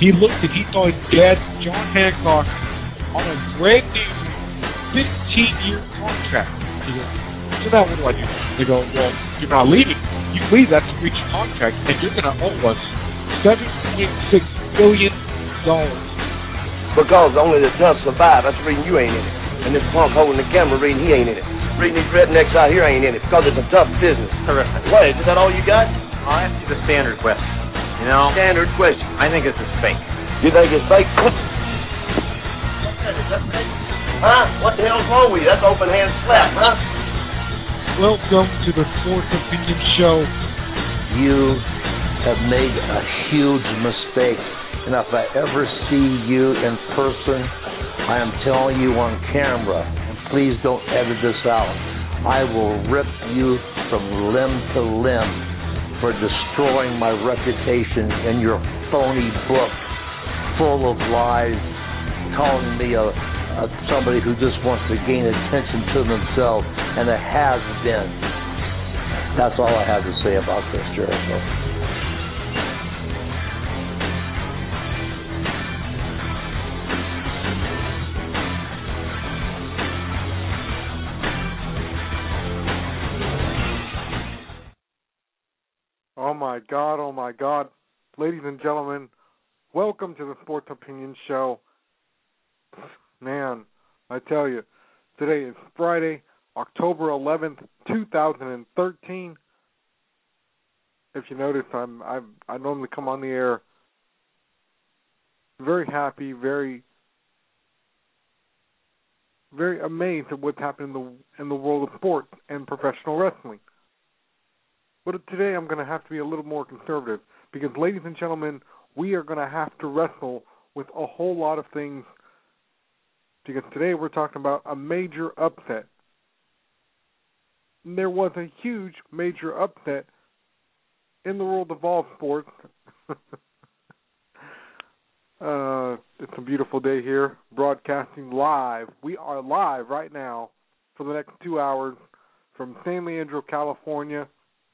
He looked and he saw his dad, John Hancock, on a brand new 15-year contract. He goes, so now what do I do? They go, well, you're not leaving. You leave, that's a breach of contract, and you're going to owe us $7.6 billion. Because only the tough survive. That's the reason you ain't in it. And this punk holding the camera reading, he ain't in it. Reading these rednecks out here ain't in it because it's a tough business. Terrific. What, is that all you got? I'll ask you the standard question. You know? Standard question. I think this is fake. You think it's fake? Huh? What the hell's wrong with you? That's open hand slap, huh? Welcome to the Sports Opinion Show. You have made a huge mistake. And if I ever see you in person, I am telling you on camera, and please don't edit this out, I will rip you from limb to limb for destroying my reputation in your phony book full of lies, calling me somebody who just wants to gain attention to themselves and a has-been. That's all I have to say about this, Jericho. Oh my God. Ladies and gentlemen, welcome to the Sports Opinion Show. Man, I tell you, today is Friday, October 11th, 2013. If you notice, I normally come on the air very happy, very amazed at what's happening in the world of sports and professional wrestling. But today I'm going to have to be a little more conservative because, ladies and gentlemen, we are going to have to wrestle with a whole lot of things because today we're talking about a major upset. And there was a huge major upset in the world of all sports. It's a beautiful day here, broadcasting live. We are live right now for the next 2 hours from San Leandro, California.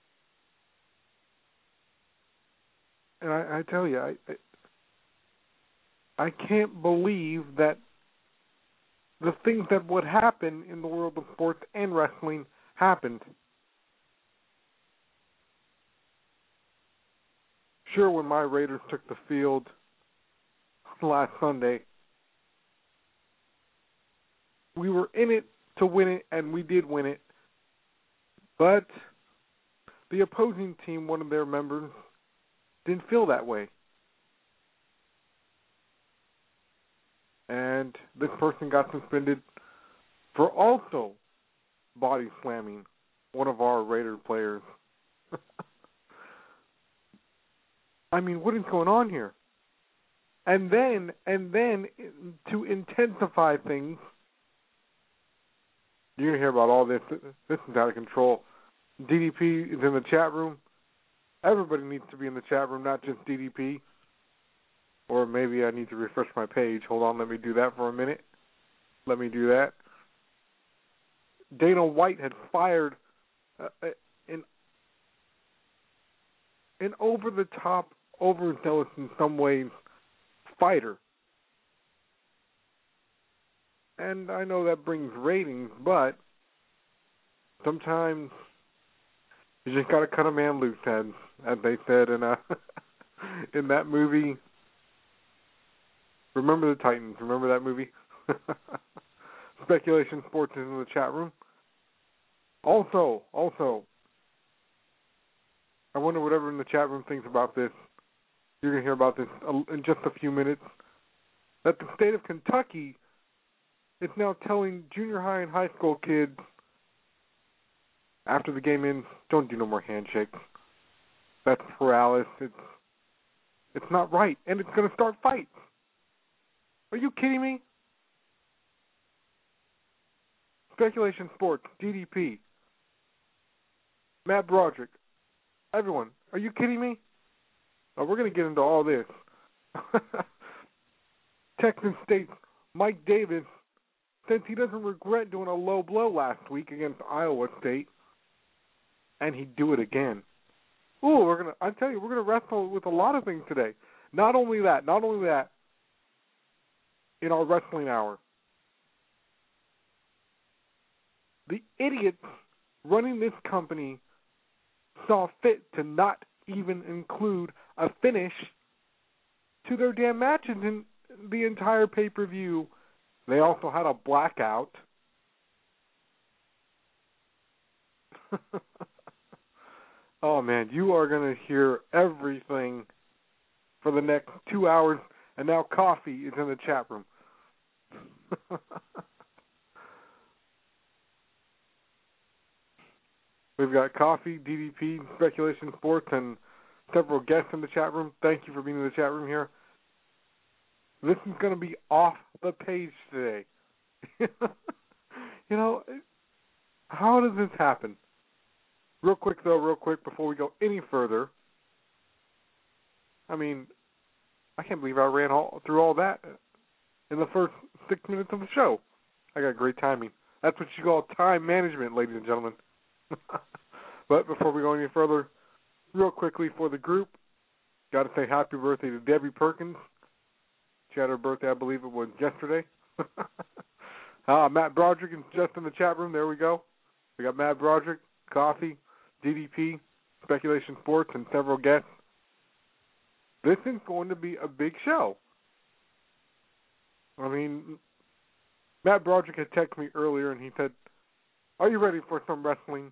And I tell you, I can't believe that the things that would happen in the world of sports and wrestling happened. Sure, when my Raiders took the field last Sunday, we were in it to win it, and we did win it. But the opposing team, one of their members, didn't feel that way. And this person got suspended for also body slamming one of our Raider players. I mean, what is going on here? And then to intensify things, you're going to hear about all this. This is out of control. DDP is in the chat room. Everybody needs to be in the chat room, not just DDP. Or maybe I need to refresh my page. Hold on, let me do that for a minute. Let me do that. Dana White had fired an over-the-top, overzealous in some ways fighter. And I know that brings ratings, but sometimes you just got to cut a man loose, as they said in that movie. Remember the Titans. Remember that movie? Speculation Sports is in the chat room. Also, I wonder what everyone in the chat room thinks about this. You're going to hear about this in just a few minutes. That the state of Kentucky is now telling junior high and high school kids after the game ends, don't do no more handshakes. That's paralysis. It's not right, and it's going to start fights. Are you kidding me? Speculation Sports, DDP, Matt Broderick, everyone, are you kidding me? Oh, we're going to get into all this. Texas State's Mike Davis says he doesn't regret doing a low blow last week against Iowa State, and he'd do it again. Ooh, I'm telling you, we're gonna wrestle with a lot of things today. Not only that, in our wrestling hour, the idiots running this company saw fit to not even include a finish to their damn matches in the entire pay-per-view. They also had a blackout. Oh, man, you are going to hear everything for the next 2 hours, and now Coffee is in the chat room. We've got Coffee, DDP, Speculation Sports, and several guests in the chat room. Thank you for being in the chat room here. This is going to be off the page today. You know, how does this happen? Real quick, before we go any further. I mean, I can't believe I ran through all that in the first 6 minutes of the show. I got great timing. That's what you call time management, ladies and gentlemen. But before we go any further, real quickly for the group, got to say happy birthday to Debbie Perkins. She had her birthday, I believe it was yesterday. Matt Broderick is just in the chat room. There we go. We got Matt Broderick, Coffee, DDP, Speculation Sports, and several guests. This is going to be a big show. I mean, Matt Broderick had texted me earlier, and he said, "Are you ready for some wrestling?"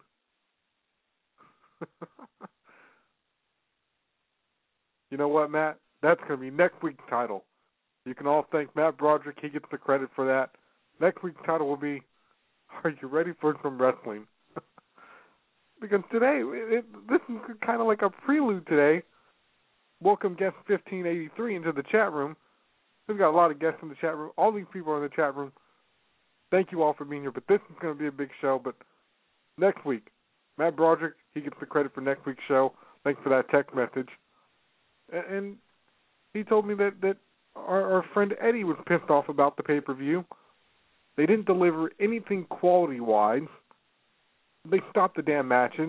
You know what, Matt? That's going to be next week's title. You can all thank Matt Broderick. He gets the credit for that. Next week's title will be, "Are you ready for some wrestling?" Because today, this is kind of like a prelude today. Welcome guest 1583 into the chat room. We've got a lot of guests in the chat room. All these people are in the chat room. Thank you all for being here. But this is going to be a big show. But next week, Matt Broderick, he gets the credit for next week's show. Thanks for that text message. And he told me that our friend Eddie was pissed off about the pay-per-view. They didn't deliver anything quality-wise. They stopped the damn matches.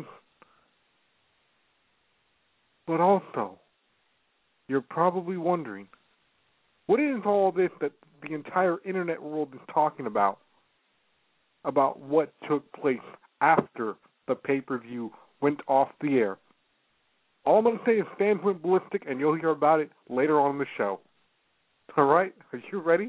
But also, you're probably wondering, what is all this that the entire internet world is talking about what took place after the pay-per-view went off the air? All I'm going to say is fans went ballistic, and you'll hear about it later on in the show. All right? Are you ready?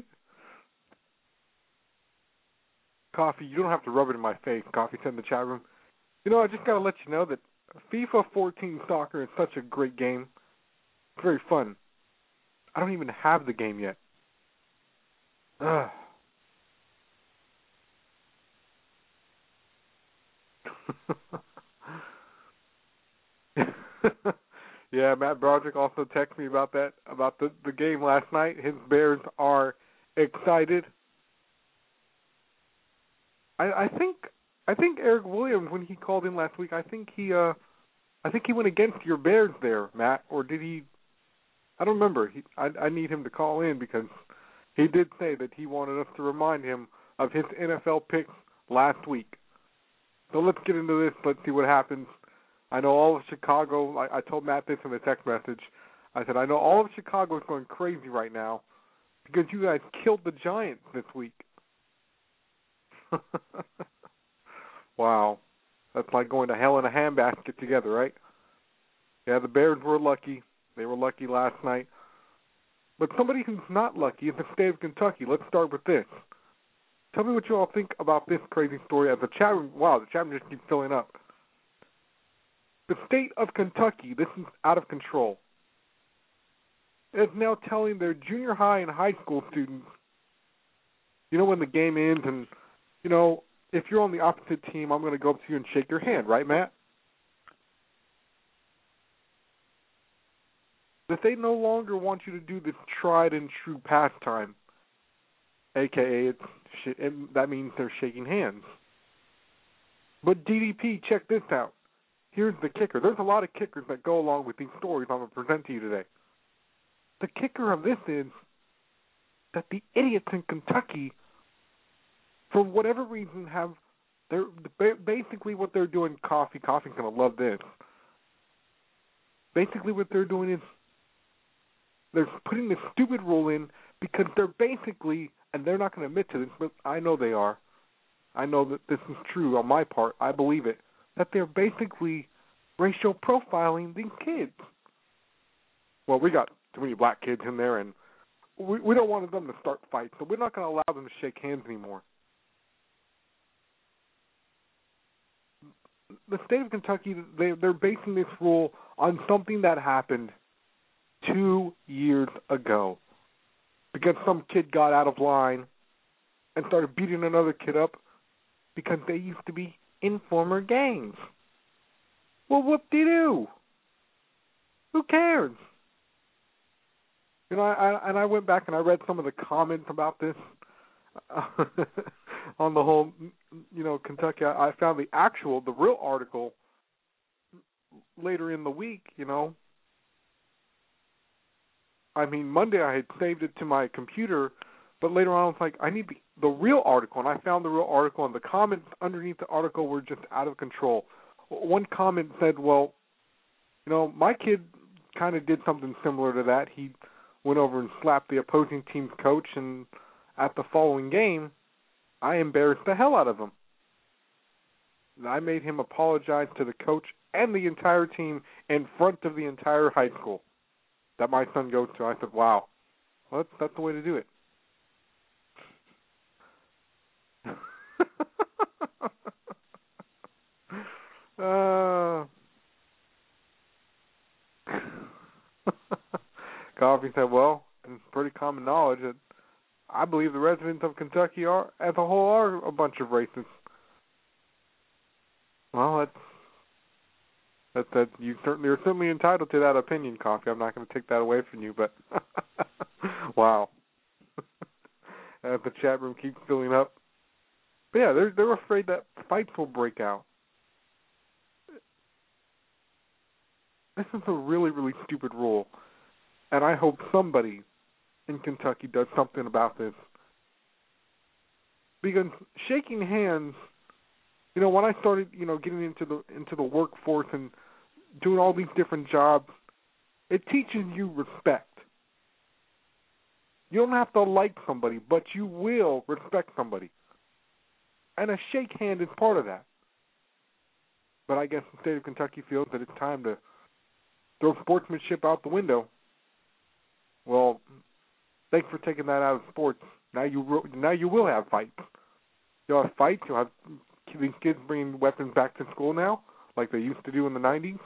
Coffee, you don't have to rub it in my face. Coffee said in the chat room. You know, I just got to let you know that FIFA 14 Soccer is such a great game. It's very fun. I don't even have the game yet. Ugh. Yeah, Matt Broderick also texted me about that, about the game last night. His Bears are excited. I think Eric Williams, when he called in last week, I think he went against your Bears there, Matt, or did he? I don't remember. I need him to call in because he did say that he wanted us to remind him of his NFL picks last week. So let's get into this. Let's see what happens. I know all of Chicago. I told Matt this in the text message. I said, I know all of Chicago is going crazy right now because you guys killed the Giants this week. Wow. That's like going to hell in a handbasket together, right? Yeah, the Bears were lucky. They were lucky last night. But somebody who's not lucky is the state of Kentucky. Let's start with this. Tell me what you all think about this crazy story. As the chat room, wow, the chat room just keeps filling up. The state of Kentucky, this is out of control, is now telling their junior high and high school students, you know, when the game ends and, you know, if you're on the opposite team, I'm going to go up to you and shake your hand, right, Matt? That they no longer want you to do this tried and true pastime, a.k.a. that means they're shaking hands. But DDP, check this out. Here's the kicker. There's a lot of kickers that go along with these stories I'm going to present to you today. The kicker of this is that the idiots in Kentucky, for whatever reason, they're basically what they're doing. Coffee's going to love this. Basically what they're doing is they're putting this stupid rule in because they're basically, and they're not going to admit to this, but I know they are. I know that this is true on my part. I believe it. That they're basically racial profiling these kids. Well, we got too many black kids in there, and we don't want them to start fights, so we're not going to allow them to shake hands anymore. The state of Kentucky, they're basing this rule on something that happened 2 years ago because some kid got out of line and started beating another kid up because they used to be in former gangs. Well, whoop-de-doo. Who cares? You know, I went back and I read some of the comments about this on the whole, you know, Kentucky. I found the real article later in the week, you know. I mean, Monday I had saved it to my computer, but later on I was like, I need the real article, and I found the real article, and the comments underneath the article were just out of control. One comment said, well, you know, my kid kind of did something similar to that. He went over and slapped the opposing team's coach, and at the following game, I embarrassed the hell out of him. And I made him apologize to the coach and the entire team in front of the entire high school that my son goes to. I said, wow, well, that's the way to do it. Coffee said, well, it's pretty common knowledge that I believe the residents of Kentucky are, as a whole, are a bunch of racists. Well, that's you're certainly entitled to that opinion, Coffee. I'm not going to take that away from you, but wow. As the chat room keeps filling up. But yeah, they're afraid that fights will break out. This is a really, really stupid rule. And I hope somebody in Kentucky does something about this. Because shaking hands, you know, when I started, you know, getting into the workforce and doing all these different jobs, it teaches you respect. You don't have to like somebody, but you will respect somebody. And a shake hand is part of that. But I guess the state of Kentucky feels that it's time to throw sportsmanship out the window. Well, thanks for taking that out of sports. Now you will have fights. You'll have fights. You'll have these kids bringing weapons back to school now, like they used to do in the 90s.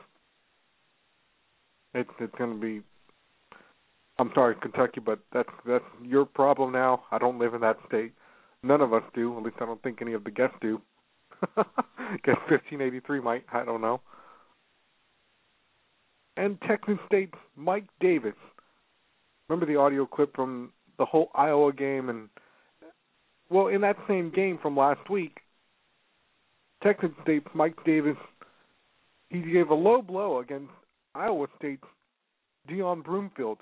It's going to be. I'm sorry, Kentucky, but that's your problem now. I don't live in that state. None of us do. At least I don't think any of the guests do. Guess 1583 might. I don't know. And Texas State's Mike Davis. Remember the audio clip from the whole Iowa game? And, well, in that same game from last week, Texas State's Mike Davis, he gave a low blow against Iowa State's Dion Broomfield.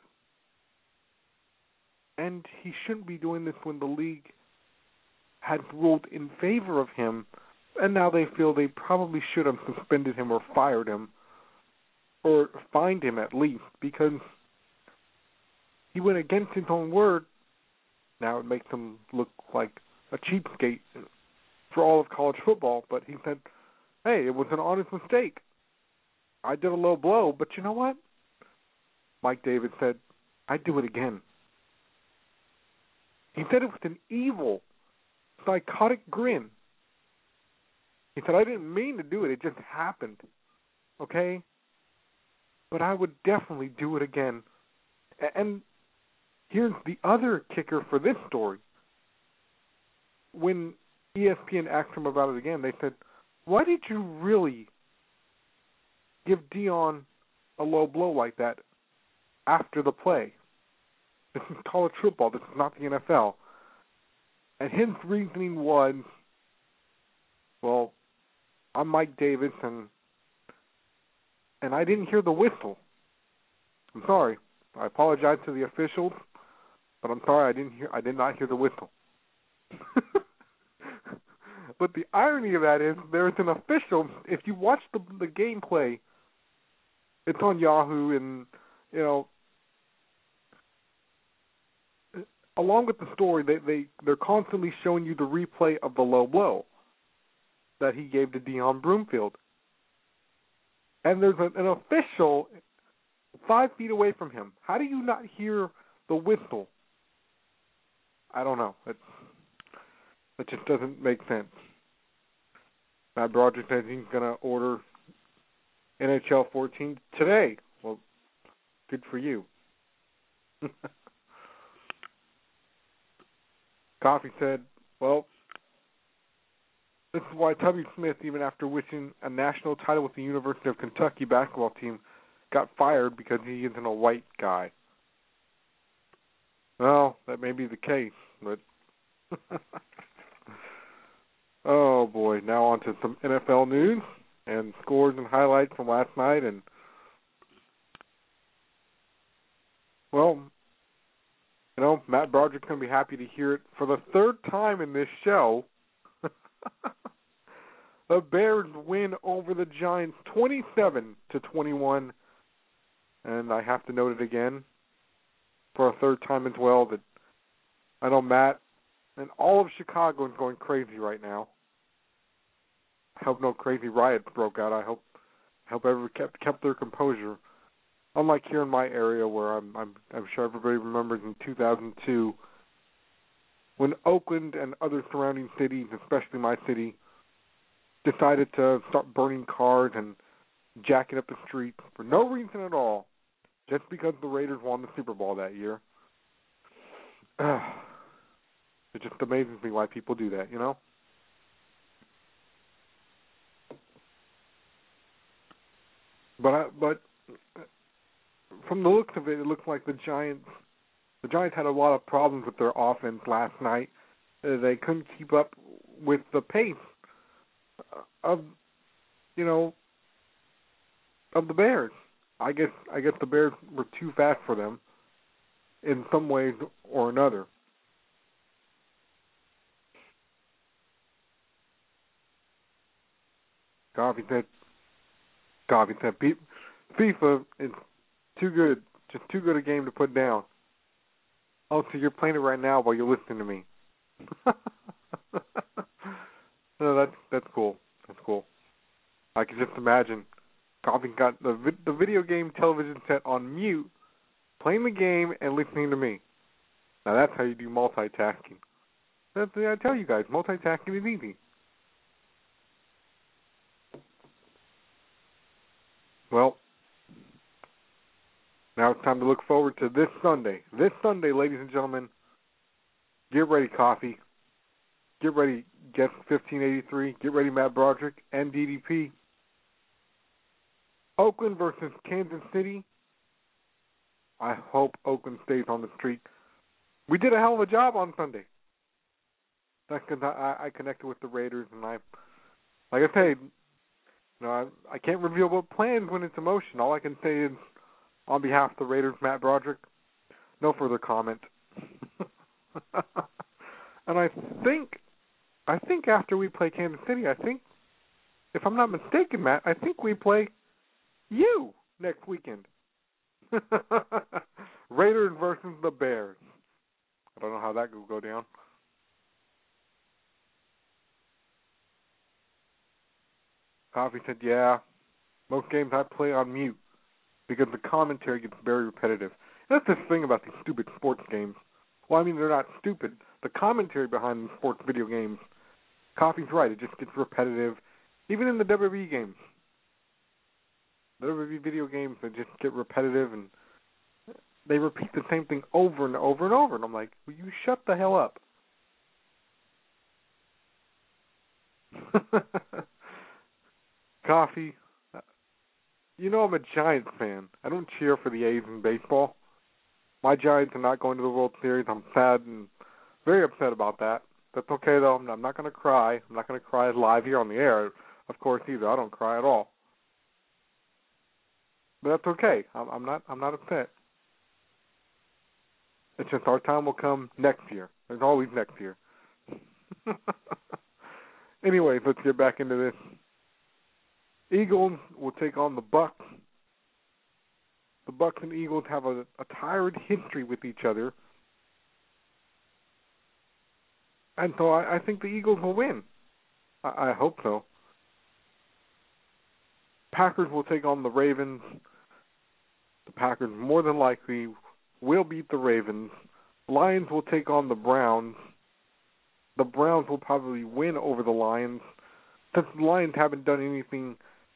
And he shouldn't be doing this when the league had ruled in favor of him, and now they feel they probably should have suspended him or fired him, or fined him at least, because he went against his own word. Now it makes him look like a cheapskate for all of college football, but he said, hey, it was an honest mistake. I did a low blow, but you know what? Mike Davis said, I'd do it again. He said it was an evil, psychotic grin. He said, I didn't mean to do it. It just happened. Okay? But I would definitely do it again. And here's the other kicker for this story. When ESPN asked him about it again, they said, why did you really give Dion a low blow like that after the play? This is college football. This is not the NFL. And his reasoning was, well, I'm Mike Davis, and I didn't hear the whistle. I'm sorry. I apologize to the officials, but I'm sorry I did not hear the whistle. But the irony of that is there's an official. If you watch the gameplay, it's on Yahoo, and you know along with the story, they're constantly showing you the replay of the low blow that he gave to Dion Broomfield. And there's an official 5 feet away from him. How do you not hear the whistle? I don't know. It just doesn't make sense. Matt Broderick says he's going to order NHL 14 today. Well, good for you. Coffee said, well, this is why Tubby Smith, even after winning a national title with the University of Kentucky basketball team, got fired because he isn't a white guy. Well, that may be the case, but oh boy, now on to some NFL news and scores and highlights from last night. And well, you know, Matt Broderick's going to be happy to hear it for the 3rd time in this show. The Bears win over the Giants 27-21. And I have to note it again for a 3rd time as well that I know Matt and all of Chicago is going crazy right now. I hope no crazy riots broke out. I hope everyone kept their composure. Unlike here in my area, where I'm sure everybody remembers in 2002, when Oakland and other surrounding cities, especially my city, decided to start burning cars and jacking up the streets for no reason at all, just because the Raiders won the Super Bowl that year. It just amazes me why people do that, you know? But from the looks of it, it looks like the Giants had a lot of problems with their offense last night. They couldn't keep up with the pace of the Bears. I guess the Bears were too fast for them in some ways or another. Coffee said FIFA is too good, just too good a game to put down. Oh, so you're playing it right now while you're listening to me. No, that's cool. That's cool. I can just imagine Coffee got the video game television set on mute, playing the game and listening to me. Now that's how you do multitasking. I tell you guys, multitasking is easy. Well, now it's time to look forward to this Sunday. This Sunday, ladies and gentlemen, get ready, Coffee. Get ready, Guest 1583. Get ready, Matt Broderick and DDP. Oakland versus Kansas City. I hope Oakland stays on the streak. We did a hell of a job on Sunday. That's because I connected with the Raiders, and like I said, I can't reveal what plans when it's emotion. All I can say is, on behalf of the Raiders, Matt Broderick, no further comment. And I think after we play Kansas City, if I'm not mistaken, Matt, I think we play you next weekend. Raiders versus the Bears. I don't know how that will go down. Coffee said, yeah, most games I play on mute because the commentary gets very repetitive. And that's the thing about these stupid sports games. Well, I mean, they're not stupid. The commentary behind the sports video games, Coffee's right, it just gets repetitive. Even in the WWE games. The WWE video games, they just get repetitive and they repeat the same thing over and over and over. And I'm like, will you shut the hell up? Coffee, I'm a Giants fan. I don't cheer for the A's in baseball. My Giants are not going to the World Series. I'm sad and very upset about that. That's okay, though. I'm not going to cry. I'm not going to cry live here on the air, of course, either. I don't cry at all. But that's okay. I'm not upset. It's just our time will come next year. There's always next year. Anyways, let's get back into this. Eagles will take on the Bucks. The Bucks and Eagles have a tired history with each other. And so I think the Eagles will win. I hope so. Packers will take on the Ravens. The Packers more than likely will beat the Ravens. Lions will take on the Browns. The Browns will probably win over the Lions, since the Lions haven't done anything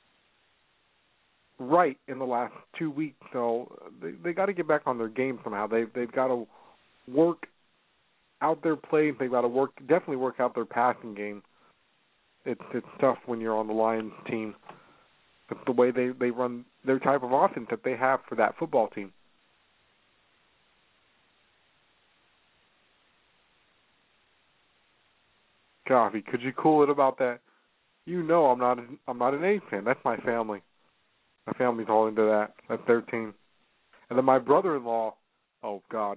right in the last 2 weeks. So they got to get back on their game somehow. They've got to work out their plays. They've got to definitely work out their passing game. It's tough when you're on the Lions team. It's the way they run their type of offense that they have for that football team. Coffee, could you cool it about that? You know I'm not an A's fan. That's my family. My family's all into that. That's their team. And then my brother-in-law, oh God,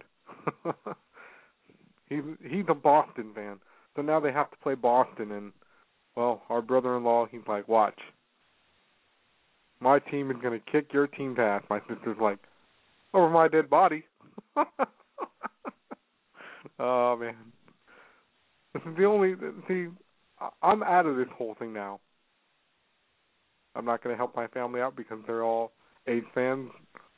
he's a Boston fan. So now they have to play Boston, and well, our brother-in-law, he's like, watch. My team is going to kick your team's ass. My sister's like, over my dead body. Oh, man. This is I'm out of this whole thing now. I'm not going to help my family out because they're all A's fans.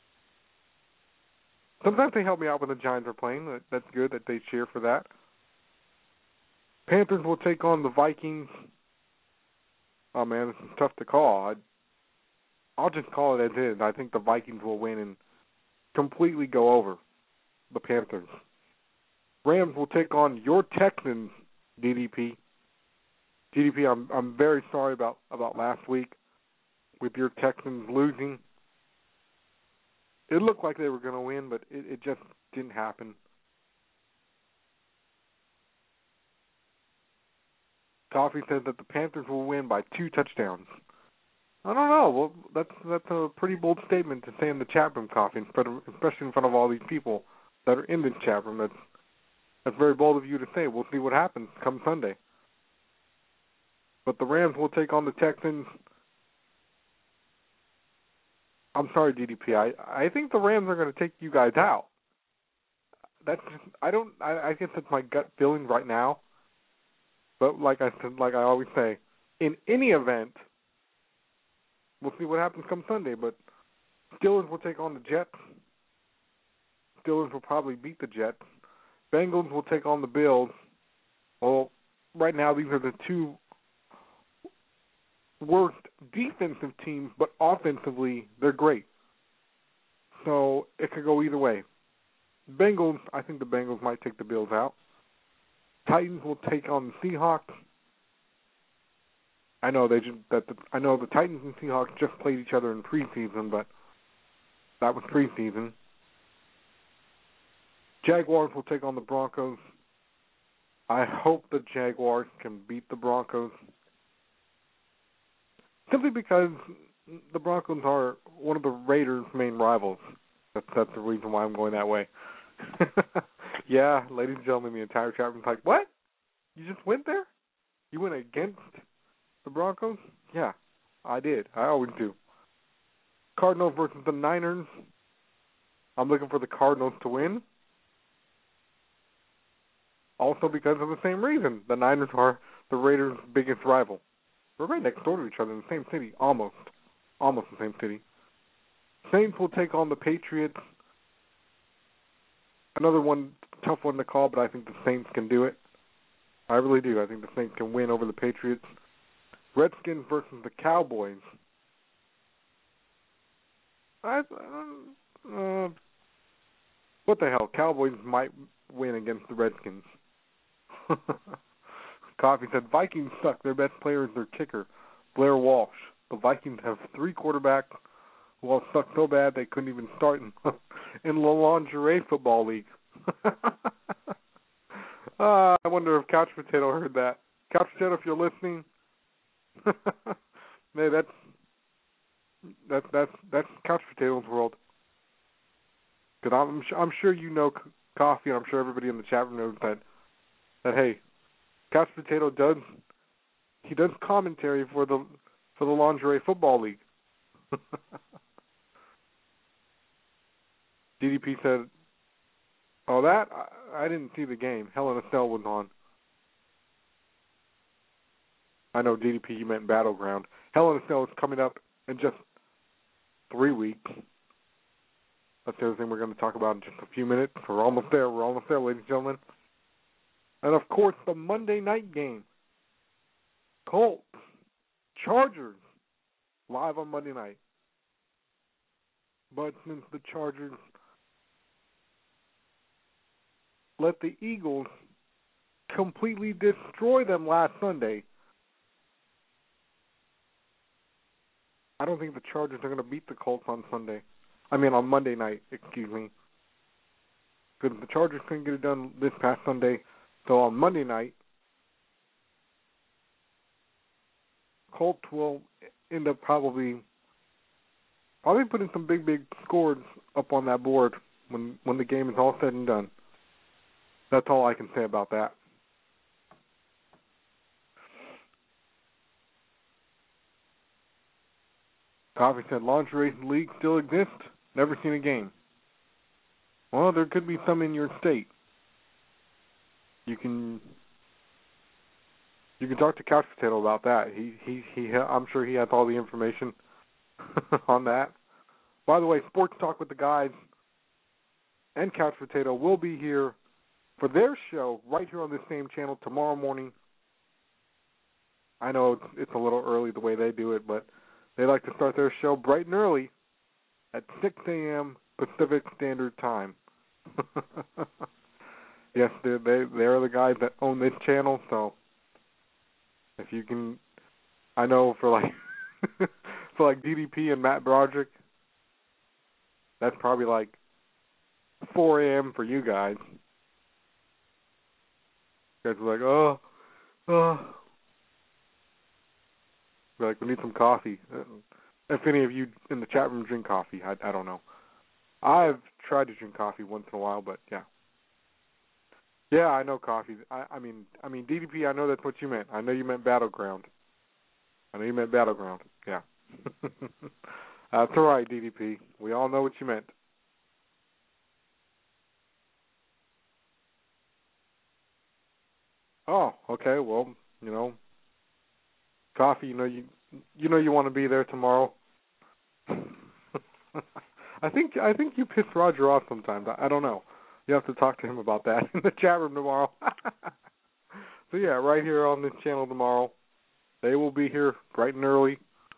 Sometimes they help me out when the Giants are playing. That's good that they cheer for that. Panthers will take on the Vikings. Oh, man, this is tough to call. I'll just call it as is. I think the Vikings will win and completely go over the Panthers. Rams will take on your Texans, DDP. DDP, I'm very sorry about last week with your Texans losing. It looked like they were going to win, but it just didn't happen. Coffee says that the Panthers will win by 2 touchdowns. I don't know. Well, that's a pretty bold statement to say in the chat room, Coffee, especially in front of all these people that are in this chat room. That's very bold of you to say. We'll see what happens come Sunday. But the Rams will take on the Texans. I'm sorry, DDP. I think the Rams are going to take you guys out. That's just, I guess that's my gut feeling right now. But like I said, like I always say, in any event, we'll see what happens come Sunday. But Steelers will take on the Jets. Steelers will probably beat the Jets. Bengals will take on the Bills. Well, right now these are the two worst defensive teams, but offensively they're great. So it could go either way. Bengals, I think the Bengals might take the Bills out. Titans will take on the Seahawks. I know the Titans and Seahawks just played each other in preseason, but that was preseason. Jaguars will take on the Broncos. I hope the Jaguars can beat the Broncos. Simply because the Broncos are one of the Raiders' main rivals. That's the reason why I'm going that way. Yeah, ladies and gentlemen, the entire chat room's like, what? You just went there? You went against the Broncos? Yeah, I did. I always do. Cardinals versus the Niners. I'm looking for the Cardinals to win. Also because of the same reason. The Niners are the Raiders' biggest rival. We're right next door to each other in the same city, almost the same city. Saints will take on the Patriots. Another one, tough one to call, but I think the Saints can do it. I really do. I think the Saints can win over the Patriots. Redskins versus the Cowboys. What the hell? Cowboys might win against the Redskins. Coffee said, Vikings suck. Their best player is their kicker, Blair Walsh. The Vikings have 3 quarterbacks who all suck so bad they couldn't even start in the lingerie football league. I wonder if Couch Potato heard that. Couch Potato, if you're listening, man, that's Couch Potato's world. Because I'm sure you know Coffee, and I'm sure everybody in the chat room knows that hey, Couch Potato does commentary for the lingerie football league. DDP said, "Oh, that I didn't see the game. Hell in a Cell was on. I know DDP, you meant Battleground. Hell in a Cell is coming up in just 3 weeks. That's the other thing we're going to talk about in just a few minutes. We're almost there, ladies and gentlemen. And, of course, the Monday night game. Colts, Chargers, live on Monday night. But since the Chargers let the Eagles completely destroy them last Sunday, I don't think the Chargers are going to beat the Colts on Monday night, excuse me. Because the Chargers couldn't get it done this past Sunday. So on Monday night, Colts will end up probably putting some big scores up on that board when the game is all said and done. That's all I can say about that. Coffee said, lingerie league still exists? Never seen a game. Well, there could be some in your state. You can talk to Couch Potato about that. I'm sure he has all the information on that. By the way, Sports Talk with the Guys and Couch Potato will be here for their show right here on this same channel tomorrow morning. I know it's a little early the way they do it, but they like to start their show bright and early at 6 a.m. Pacific Standard Time. Yes, they're the guys that own this channel, so if you can, I know for DDP and Matt Broderick, that's probably like 4 a.m. for you guys. You guys are like, oh. You're like, we need some coffee. If any of you in the chat room drink coffee, I don't know. I've tried to drink coffee once in a while, but yeah. Yeah, I know coffee. I mean, DDP, I know that's what you meant. I know you meant Battleground. Yeah. That's all right, DDP. We all know what you meant. Oh, okay. Well, coffee. You want to be there tomorrow. I think you piss Roger off sometimes. I don't know. You have to talk to him about that in the chat room tomorrow. So yeah, right here on this channel tomorrow. They will be here bright and early.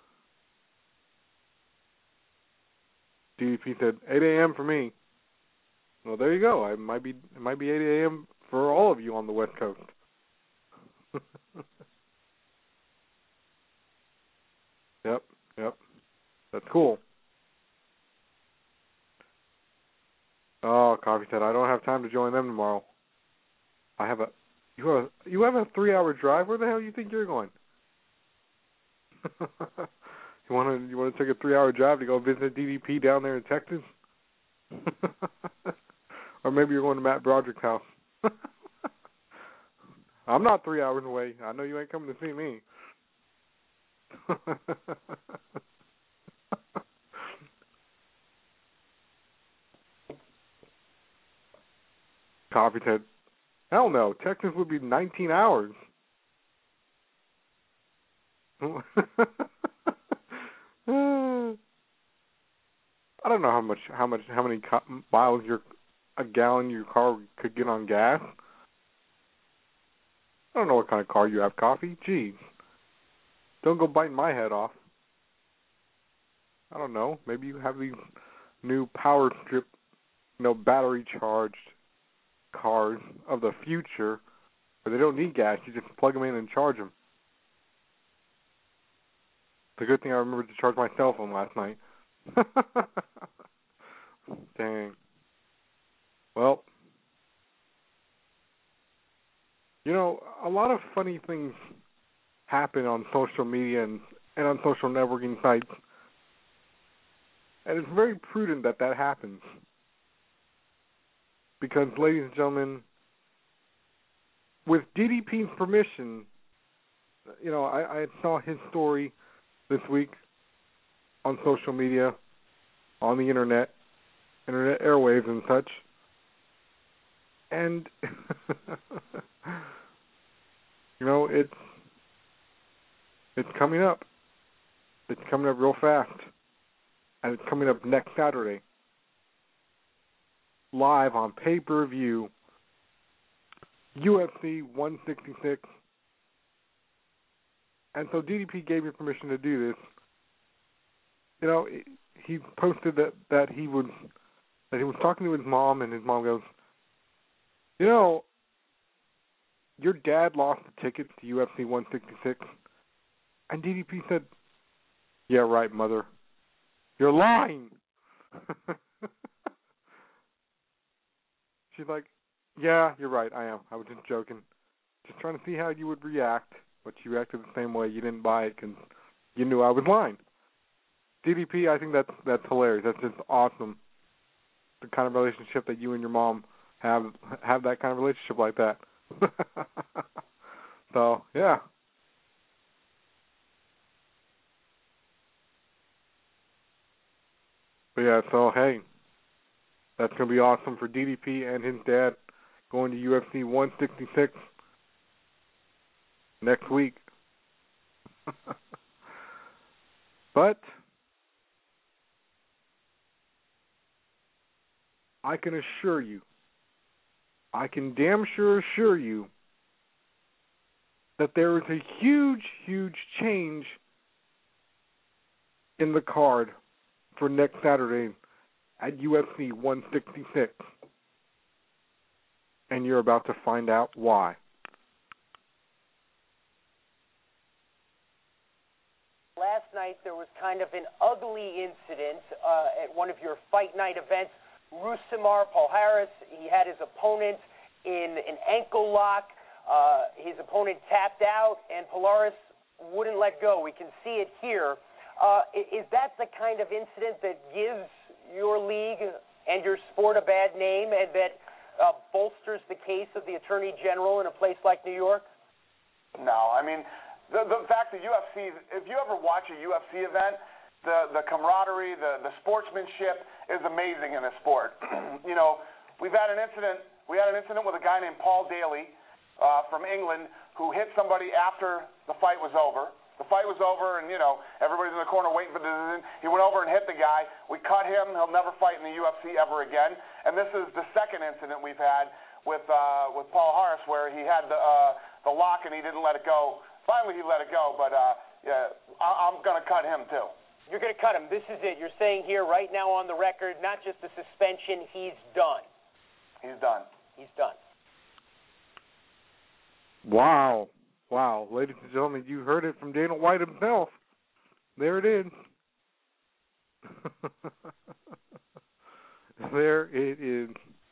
DDP said 8 a.m. for me. Well, there you go. It might be 8 a.m. for all of you on the West Coast. Yep. That's cool. Oh, Coffee said, I don't have time to join them tomorrow. You have a 3-hour drive? Where the hell do you think you're going? You want to take a 3-hour drive to go visit DDP down there in Texas? Or maybe you're going to Matt Broderick's house. I'm not 3 hours away. I know you ain't coming to see me. Coffee said, hell no, Texas would be 19 hours. I don't know how many miles a gallon your car could get on gas. I don't know what kind of car you have, Coffee. Jeez. Don't go biting my head off. I don't know. Maybe you have these new power strip, battery charged cars of the future where they don't need gas. You just plug them in and charge them. It's a good thing I remembered to charge my cell phone last night. Dang. Well, a lot of funny things happen on social media and on social networking sites. And it's very prudent that happens. Because, ladies and gentlemen, with DDP's permission, I saw his story this week on social media, on the internet airwaves and such. And, It's coming up. It's coming up real fast. And it's coming up next Saturday. Live on pay-per-view. UFC 166. And so DDP gave me permission to do this. You know, he posted that he was talking to his mom, and his mom goes, you know, your dad lost the tickets to UFC 166. And DDP said, yeah, right, mother. You're lying. She's like, yeah, you're right, I am. I was just joking. Just trying to see how you would react. But you reacted the same way. You didn't buy it because you knew I was lying. DDP, I think that's hilarious. That's just awesome. The kind of relationship that you and your mom have that kind of relationship like that. So, yeah. But yeah, so hey, that's going to be awesome for DDP and his dad going to UFC 166 next week. But I can assure you, I can damn sure assure you that there is a huge, huge change in the card for next Saturday at UFC 166. And you're about to find out why. Last night there was kind of an ugly incident at one of your fight night events. Rousimar Palhares, he had his opponent in an ankle lock. His opponent tapped out, and Palhares wouldn't let go. We can see it here. Is that the kind of incident that gives your league and your sport a bad name, and that bolsters the case of the Attorney General in a place like New York? No, I mean, the fact that UFC, if you ever watch a UFC event, the camaraderie, the sportsmanship is amazing in this sport. You know, we had an incident with a guy named Paul Daly from England who hit somebody after the fight was over. The fight was over, and, you know, everybody's in the corner waiting for the decision. He went over and hit the guy. We cut him. He'll never fight in the UFC ever again. And this is the second incident we've had with Palhares, where he had the lock and he didn't let it go. Finally, he let it go, but yeah, I'm going to cut him too. You're going to cut him. This is it. You're saying here right now on the record, not just a suspension, he's done. He's done. He's done. Wow. Wow. Ladies and gentlemen, you heard it from Dana White himself. There it is. There it is.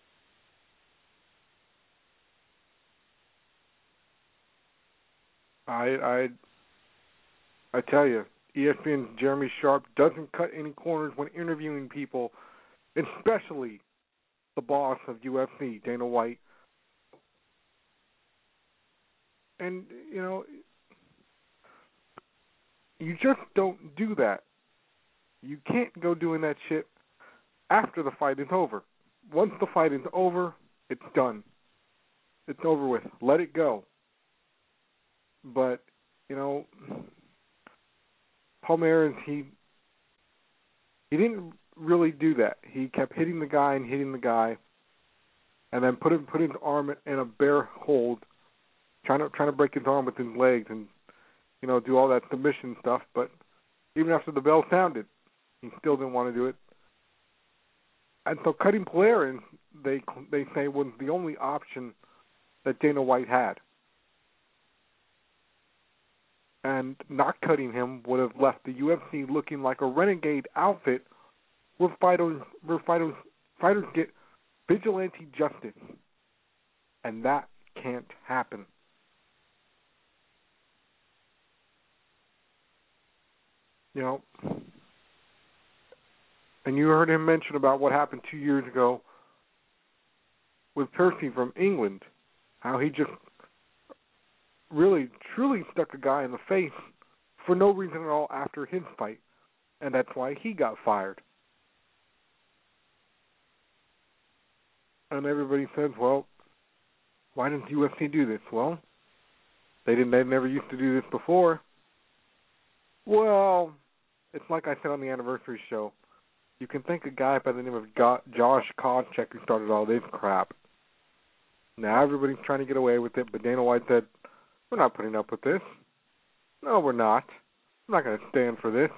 I tell you, ESPN's Jeremy Sharp doesn't cut any corners when interviewing people, especially the boss of UFC, Dana White. And, you know, you just don't do that. You can't go doing that shit after the fight is over. Once the fight is over, it's done. It's over with. Let it go. But, you know, Palhares, he didn't really do that. He kept hitting the guy, and then put his arm in a bear hold, trying to break his arm with his legs, and, you know, do all that submission stuff. But even after the bell sounded, he still didn't want to do it. And so cutting Palhares, they say, was the only option that Dana White had. And not cutting him would have left the UFC looking like a renegade outfit where fighters get vigilante justice. And that can't happen. You know, and you heard him mention about what happened 2 years ago with Percy from England, how he just really, truly stuck a guy in the face for no reason at all after his fight, and that's why he got fired. And everybody says, well, why didn't UFC do this? Well, they never used to do this before. Well, it's like I said on the anniversary show. You can thank a guy by the name of Josh Koscheck who started all this crap. Now everybody's trying to get away with it, but Dana White said, we're not putting up with this. No, we're not. I'm not going to stand for this.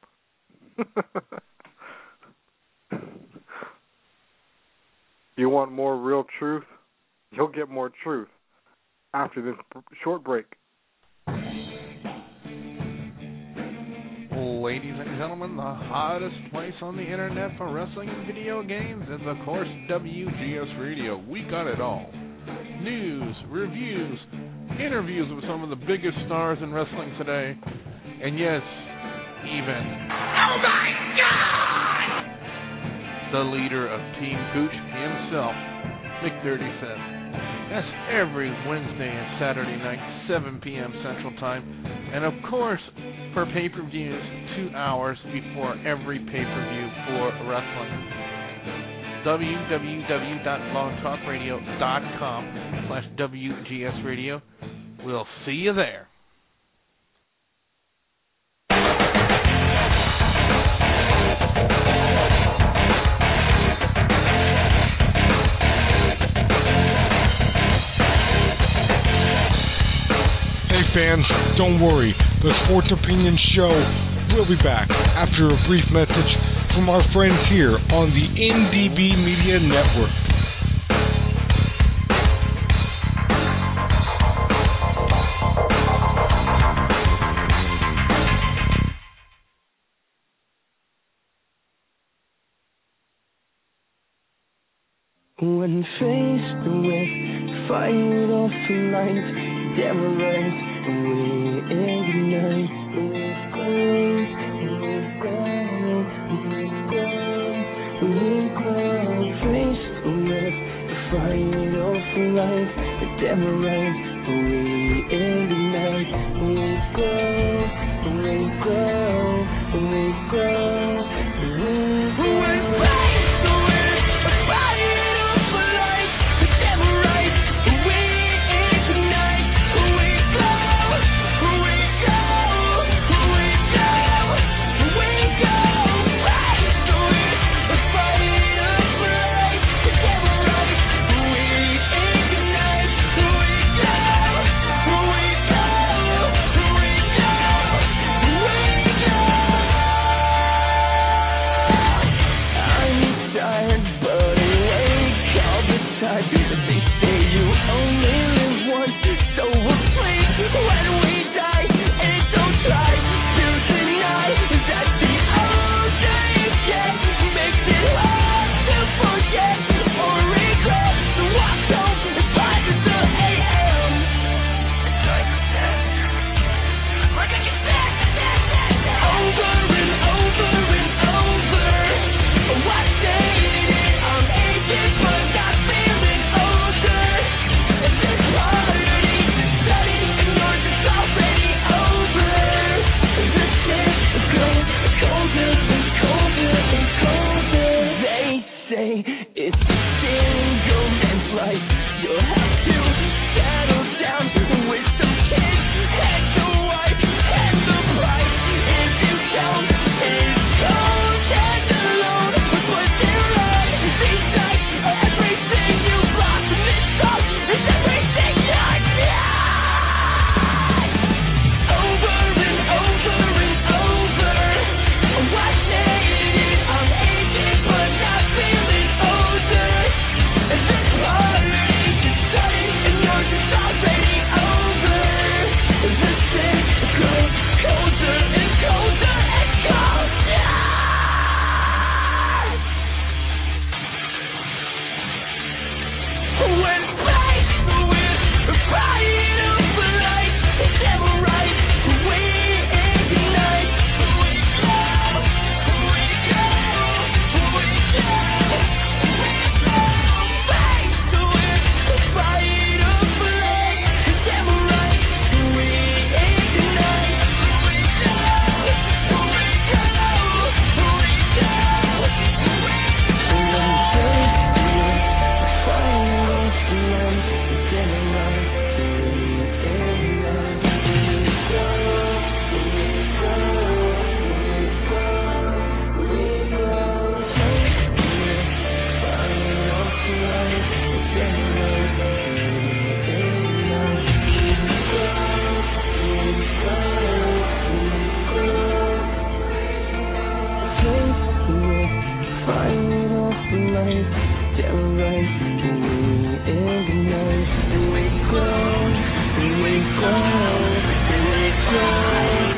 You want more real truth? You'll get more truth after this short break. Ladies and gentlemen, the hottest place on the internet for wrestling and video games is, of course, WGS Radio. We got it all. News, reviews, interviews with some of the biggest stars in wrestling today, and yes, even, oh my God, the leader of Team Gooch himself, McDirty Seth. That's every Wednesday and Saturday night, 7 p.m. Central Time, and of course, for pay-per-views, 2 hours before every pay-per-view for wrestling. www.blogtalkradio.com/WGS Radio. We'll see you there. Hey fans, don't worry. The Sports Opinion Show will be back after a brief message from our friends here on the NDB Media Network. When faced with fight or flight, damn right, we ignite, we grow, faced with fight or flight, damn right, we ignite, we grow, we grow. in the night. And we grow, and we grow, and we grow.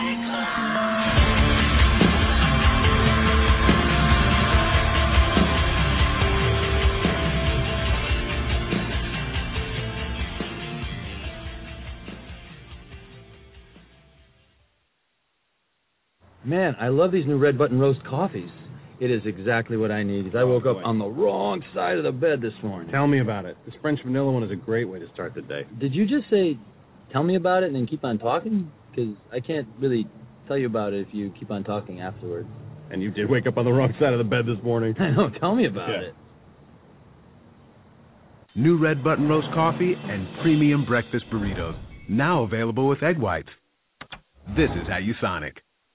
Man, I love these new Red Button roast coffees. It is exactly what I need. I woke up on the wrong side of the bed this morning. Tell me about it. This French vanilla one is a great way to start the day. Did you just say, tell me about it and then keep on talking? Because I can't really tell you about it if you keep on talking afterwards. And you did wake up on the wrong side of the bed this morning. I know. Tell me about it. New Red Button roast coffee and premium breakfast burritos. Now available with egg whites. This is how you Sonic.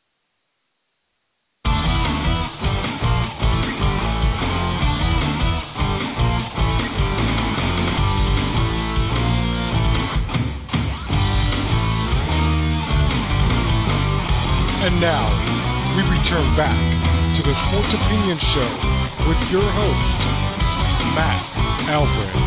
And now, we return back to the Sports Opinion Show with your host, Matt Albrecht.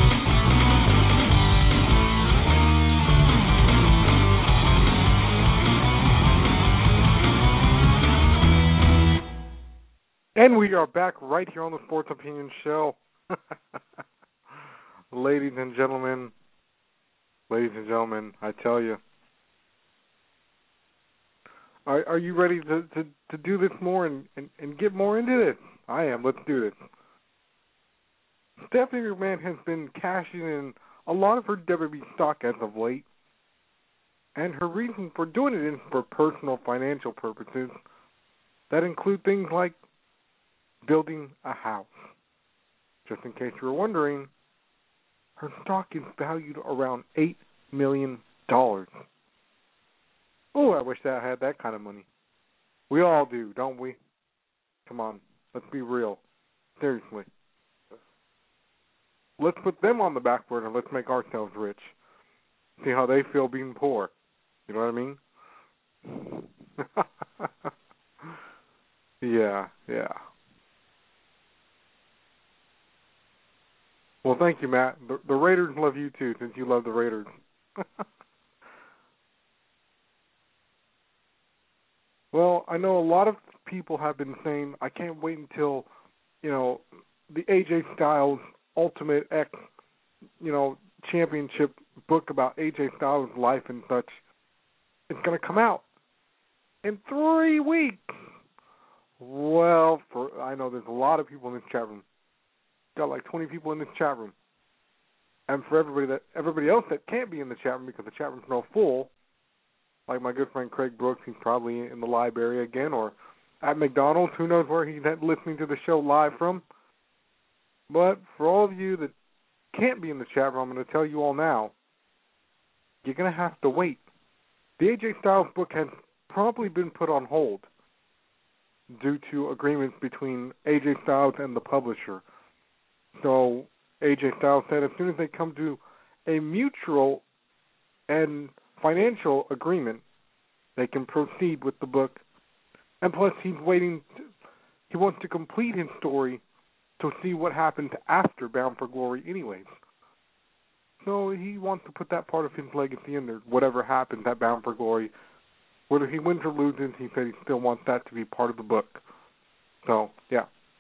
And we are back right here on the Sports Opinion Show. Ladies and gentlemen, I tell you. Are you ready to do this more and get more into this? I am. Let's do this. Stephanie McMahon has been cashing in a lot of her WWE stock as of late, and her reason for doing it is for personal financial purposes that include things like building a house. Just in case you were wondering, her stock is valued around $8 million. Oh, I wish that I had that kind of money. We all do, don't we? Come on, let's be real. Seriously. Let's put them on the back burner. Let's make ourselves rich. See how they feel being poor. You know what I mean? Yeah. Well, thank you, Matt. The Raiders love you, too, since you love the Raiders. Well, I know a lot of people have been saying, I can't wait until, the AJ Styles Ultimate X, championship book about AJ Styles' life and such is going to come out in 3 weeks. Well, I know there's a lot of people in this chat room. Got like 20 people in this chat room. And for everybody else that can't be in the chat room because the chat room's no full, like my good friend Craig Brooks, he's probably in the library again, or at McDonald's, who knows where he's listening to the show live from. But for all of you that can't be in the chat room, I'm going to tell you all now, you're going to have to wait. The AJ Styles book has probably been put on hold due to agreements between AJ Styles and the publisher. So AJ Styles said as soon as they come to a mutual and financial agreement, they can proceed with the book. And plus, he wants to complete his story to see what happens after Bound for Glory anyways. So he wants to put that part of his legacy in there, whatever happens at Bound for Glory. Whether he wins or loses, he said he still wants that to be part of the book. So, yeah.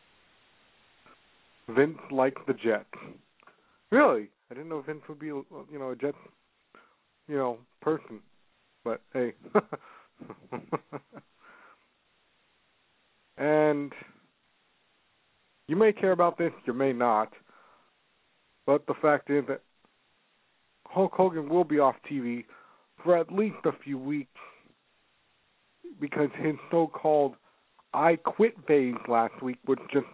Vince likes the Jets. Really? I didn't know Vince would be, a Jets, person. But, hey. And you may care about this, you may not. But the fact is that Hulk Hogan will be off TV for at least a few weeks because his so-called I quit phase last week was just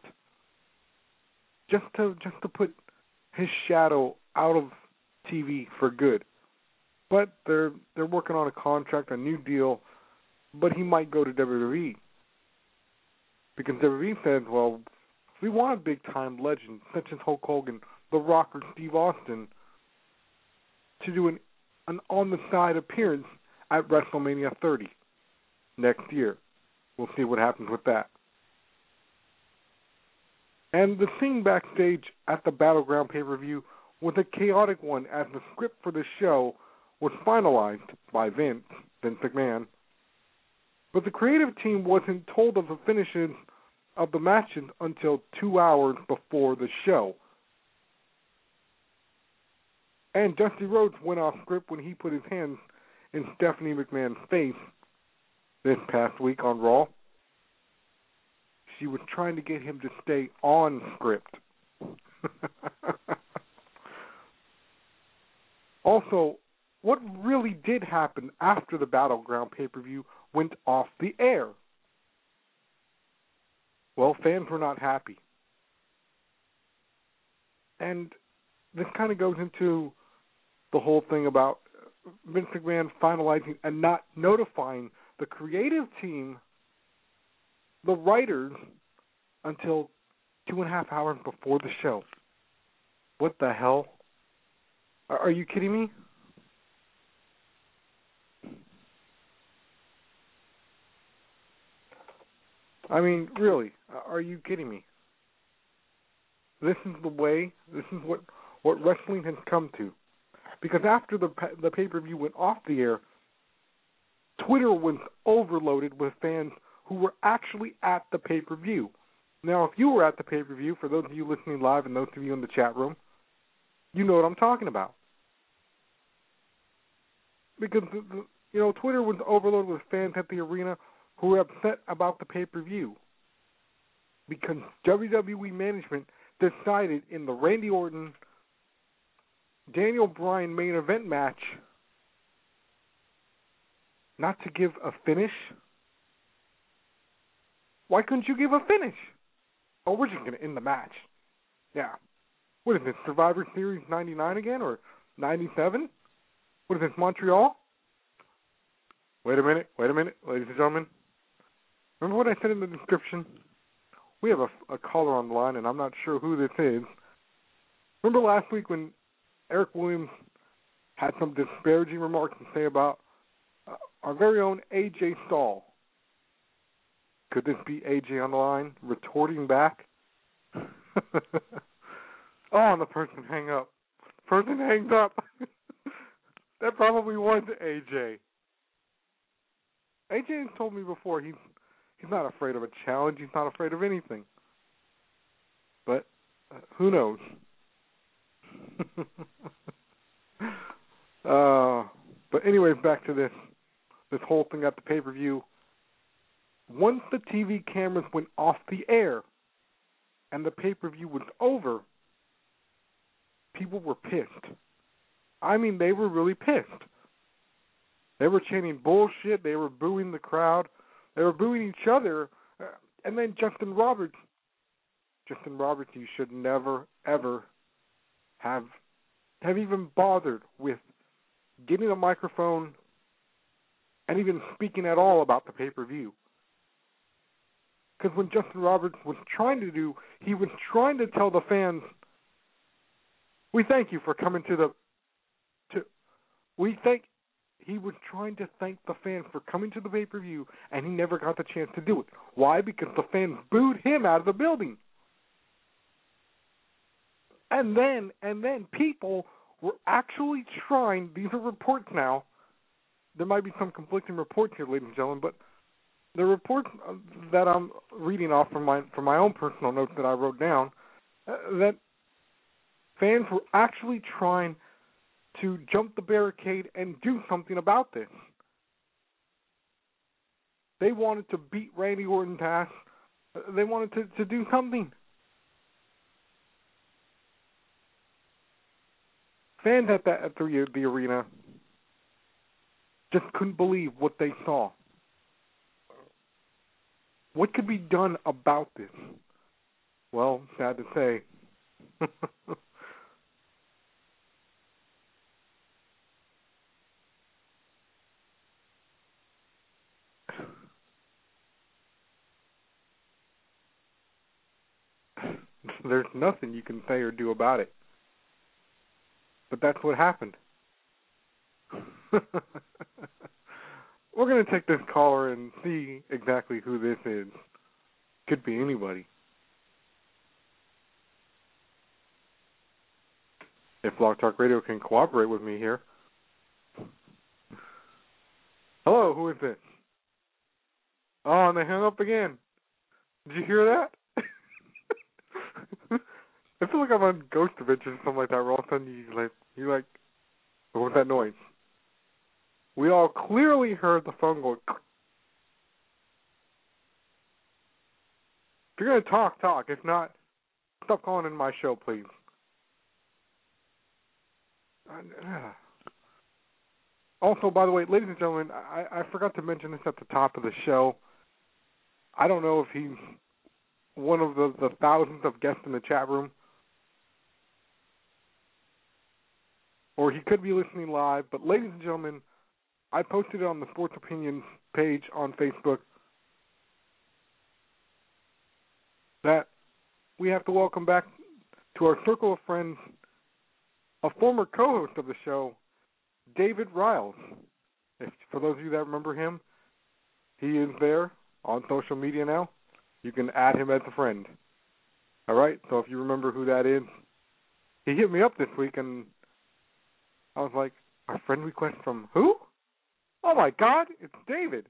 to put his shadow out of TV for good. But they're working on a contract, a new deal, but he might go to WWE. Because WWE says, well, we want a big-time legend, such as Hulk Hogan, The Rock, or Steve Austin, to do an on-the-side appearance at WrestleMania 30 next year. We'll see what happens with that. And the scene backstage at the Battleground pay-per-view was a chaotic one as the script for the show was finalized by Vince McMahon. But the creative team wasn't told of the finishes of the matches until 2 hours before the show. And Dusty Rhodes went off script when he put his hands in Stephanie McMahon's face this past week on Raw. She was trying to get him to stay on script. Also, what really did happen after the Battleground pay-per-view went off the air? Well, fans were not happy. And this kind of goes into the whole thing about Vince McMahon finalizing and not notifying the creative team, the writers, until 2.5 hours before the show. What the hell? Are you kidding me? I mean, really, are you kidding me? This is the way, this is what wrestling has come to. Because after the pay-per-view went off the air, Twitter was overloaded with fans who were actually at the pay-per-view. Now, if you were at the pay-per-view, for those of you listening live and those of you in the chat room, you know what I'm talking about. Because, Twitter was overloaded with fans at the arena who were upset about the pay-per-view. Because WWE management decided in the Randy Orton, Daniel Bryan main event match not to give a finish. Why couldn't you give a finish? Oh, we're just going to end the match. Yeah. What is this, Survivor Series 99 again, or 97? What is this, Montreal? Wait a minute, ladies and gentlemen. Remember what I said in the description? We have a caller on the line, and I'm not sure who this is. Remember last week when Eric Williams had some disparaging remarks to say about our very own AJ Stahl? Could this be AJ on the line, retorting back? Oh, and the person hang up. Person hangs up. That probably was AJ. AJ has told me before he's not afraid of a challenge. He's not afraid of anything. But who knows? But anyways, back to this whole thing at the pay-per-view. Once the TV cameras went off the air and the pay-per-view was over, people were pissed. I mean, they were really pissed. They were chanting bullshit. They were booing the crowd. They were booing each other. And then Justin Roberts, you should never, ever have even bothered with getting a microphone and even speaking at all about the pay-per-view. Because when Justin Roberts was trying to do, he was trying to tell the fans, we thank you for coming he was trying to thank the fans for coming to the pay-per-view, and he never got the chance to do it. Why? Because the fans booed him out of the building. And then people were actually trying, these are reports now, there might be some conflicting reports here, ladies and gentlemen, but the reports that I'm reading off from my own personal notes that I wrote down, that fans were actually trying to jump the barricade and do something about this. They wanted to beat Randy Orton's ass. They wanted to do something. Fans at the arena just couldn't believe what they saw. What could be done about this? Well, sad to say. There's nothing you can say or do about it. But that's what happened. We're going to take this caller and see exactly who this is. Could be anybody. if Blog Talk Radio can cooperate with me here. Hello, who is this? Oh, and they hung up again. Did you hear that? I feel like I'm on Ghost Adventures or something like that, where all of a sudden you like, what was that noise? We all clearly heard the phone go. If you're going to talk. If not, stop calling in my show, please. Also, by the way, ladies and gentlemen, I forgot to mention this at the top of the show. I don't know if he's one of the thousands of guests in the chat room, or he could be listening live. But ladies and gentlemen, I posted it on the Sports Opinions page on Facebook that we have to welcome back to our circle of friends a former co-host of the show, David Riles. For those of you that remember him, he is there on social media now. You can add him as a friend. All right? So if you remember who that is, he hit me up this week, and I was like, a friend request from who? Oh, my God, it's David.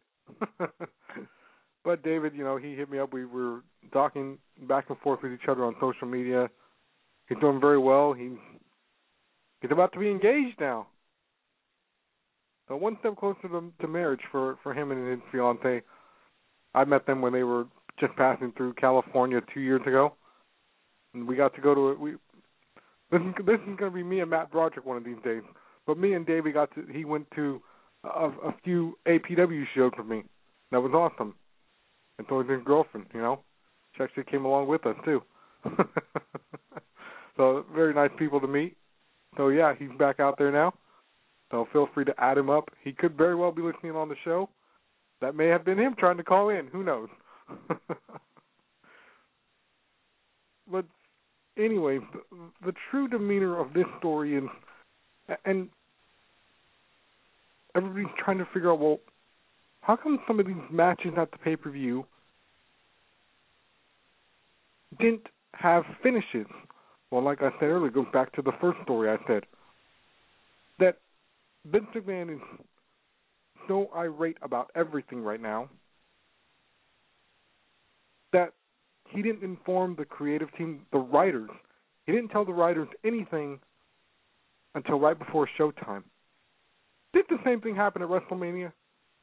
But David, he hit me up. We were talking back and forth with each other on social media. He's doing very well. He's about to be engaged now. So one step closer to marriage for him and his fiancée. I met them when they were just passing through California 2 years ago. And we got to go to this is going to be me and Matt Broderick one of these days. But me and David he went to a few APW shows with me. That was awesome. And so was his girlfriend, She actually came along with us, too. So, very nice people to meet. So, yeah, he's back out there now. So, feel free to add him up. He could very well be listening on the show. That may have been him trying to call in. Who knows? But, anyway, the true demeanor of this story is, and everybody's trying to figure out, well, how come some of these matches at the pay-per-view didn't have finishes? Well, like I said earlier, it goes back to the first story I said, that Vince McMahon is so irate about everything right now that he didn't inform the creative team, the writers. He didn't tell the writers anything until right before showtime. Did the same thing happen at WrestleMania?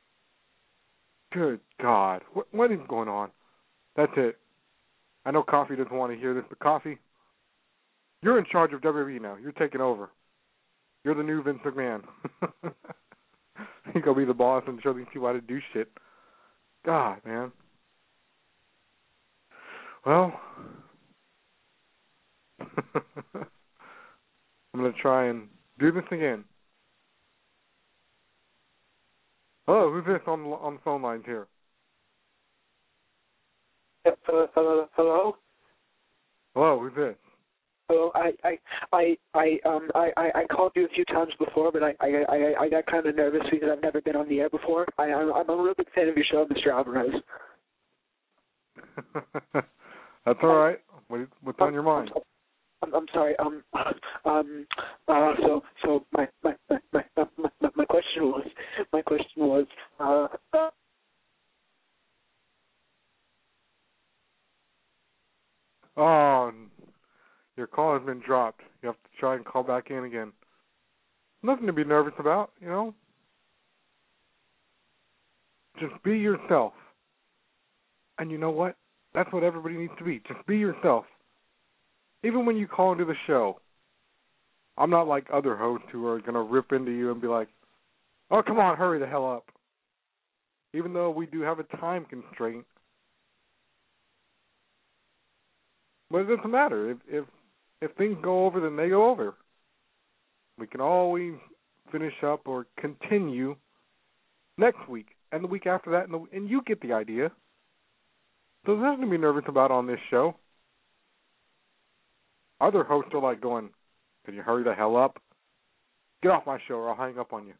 Good God. What is going on? That's it. I know Coffee doesn't want to hear this, but Coffee, you're in charge of WWE now. You're taking over. You're the new Vince McMahon. You're going to be the boss and show these people how to do shit. God, man. Well, I'm going to try and do this again. Hello, who's this on the phone lines here? Hello. Hello, who's this? Hello. I called you a few times before, but I got kind of nervous because I've never been on the air before. I'm a real big fan of your show, Mr. Alvarez. That's all right. What's on your mind? I'm sorry. So my question was. Oh, your call has been dropped. You have to try and call back in again. Nothing to be nervous about, Just be yourself. And you know what? That's what everybody needs to be. Just be yourself. Even when you call into the show, I'm not like other hosts who are going to rip into you and be like, oh, come on, hurry the hell up. Even though we do have a time constraint. But it doesn't matter. If things go over, then they go over. We can always finish up or continue next week and the week after that, and you get the idea. So there's nothing to be nervous about on this show. Other hosts are like going, can you hurry the hell up? Get off my show or I'll hang up on you.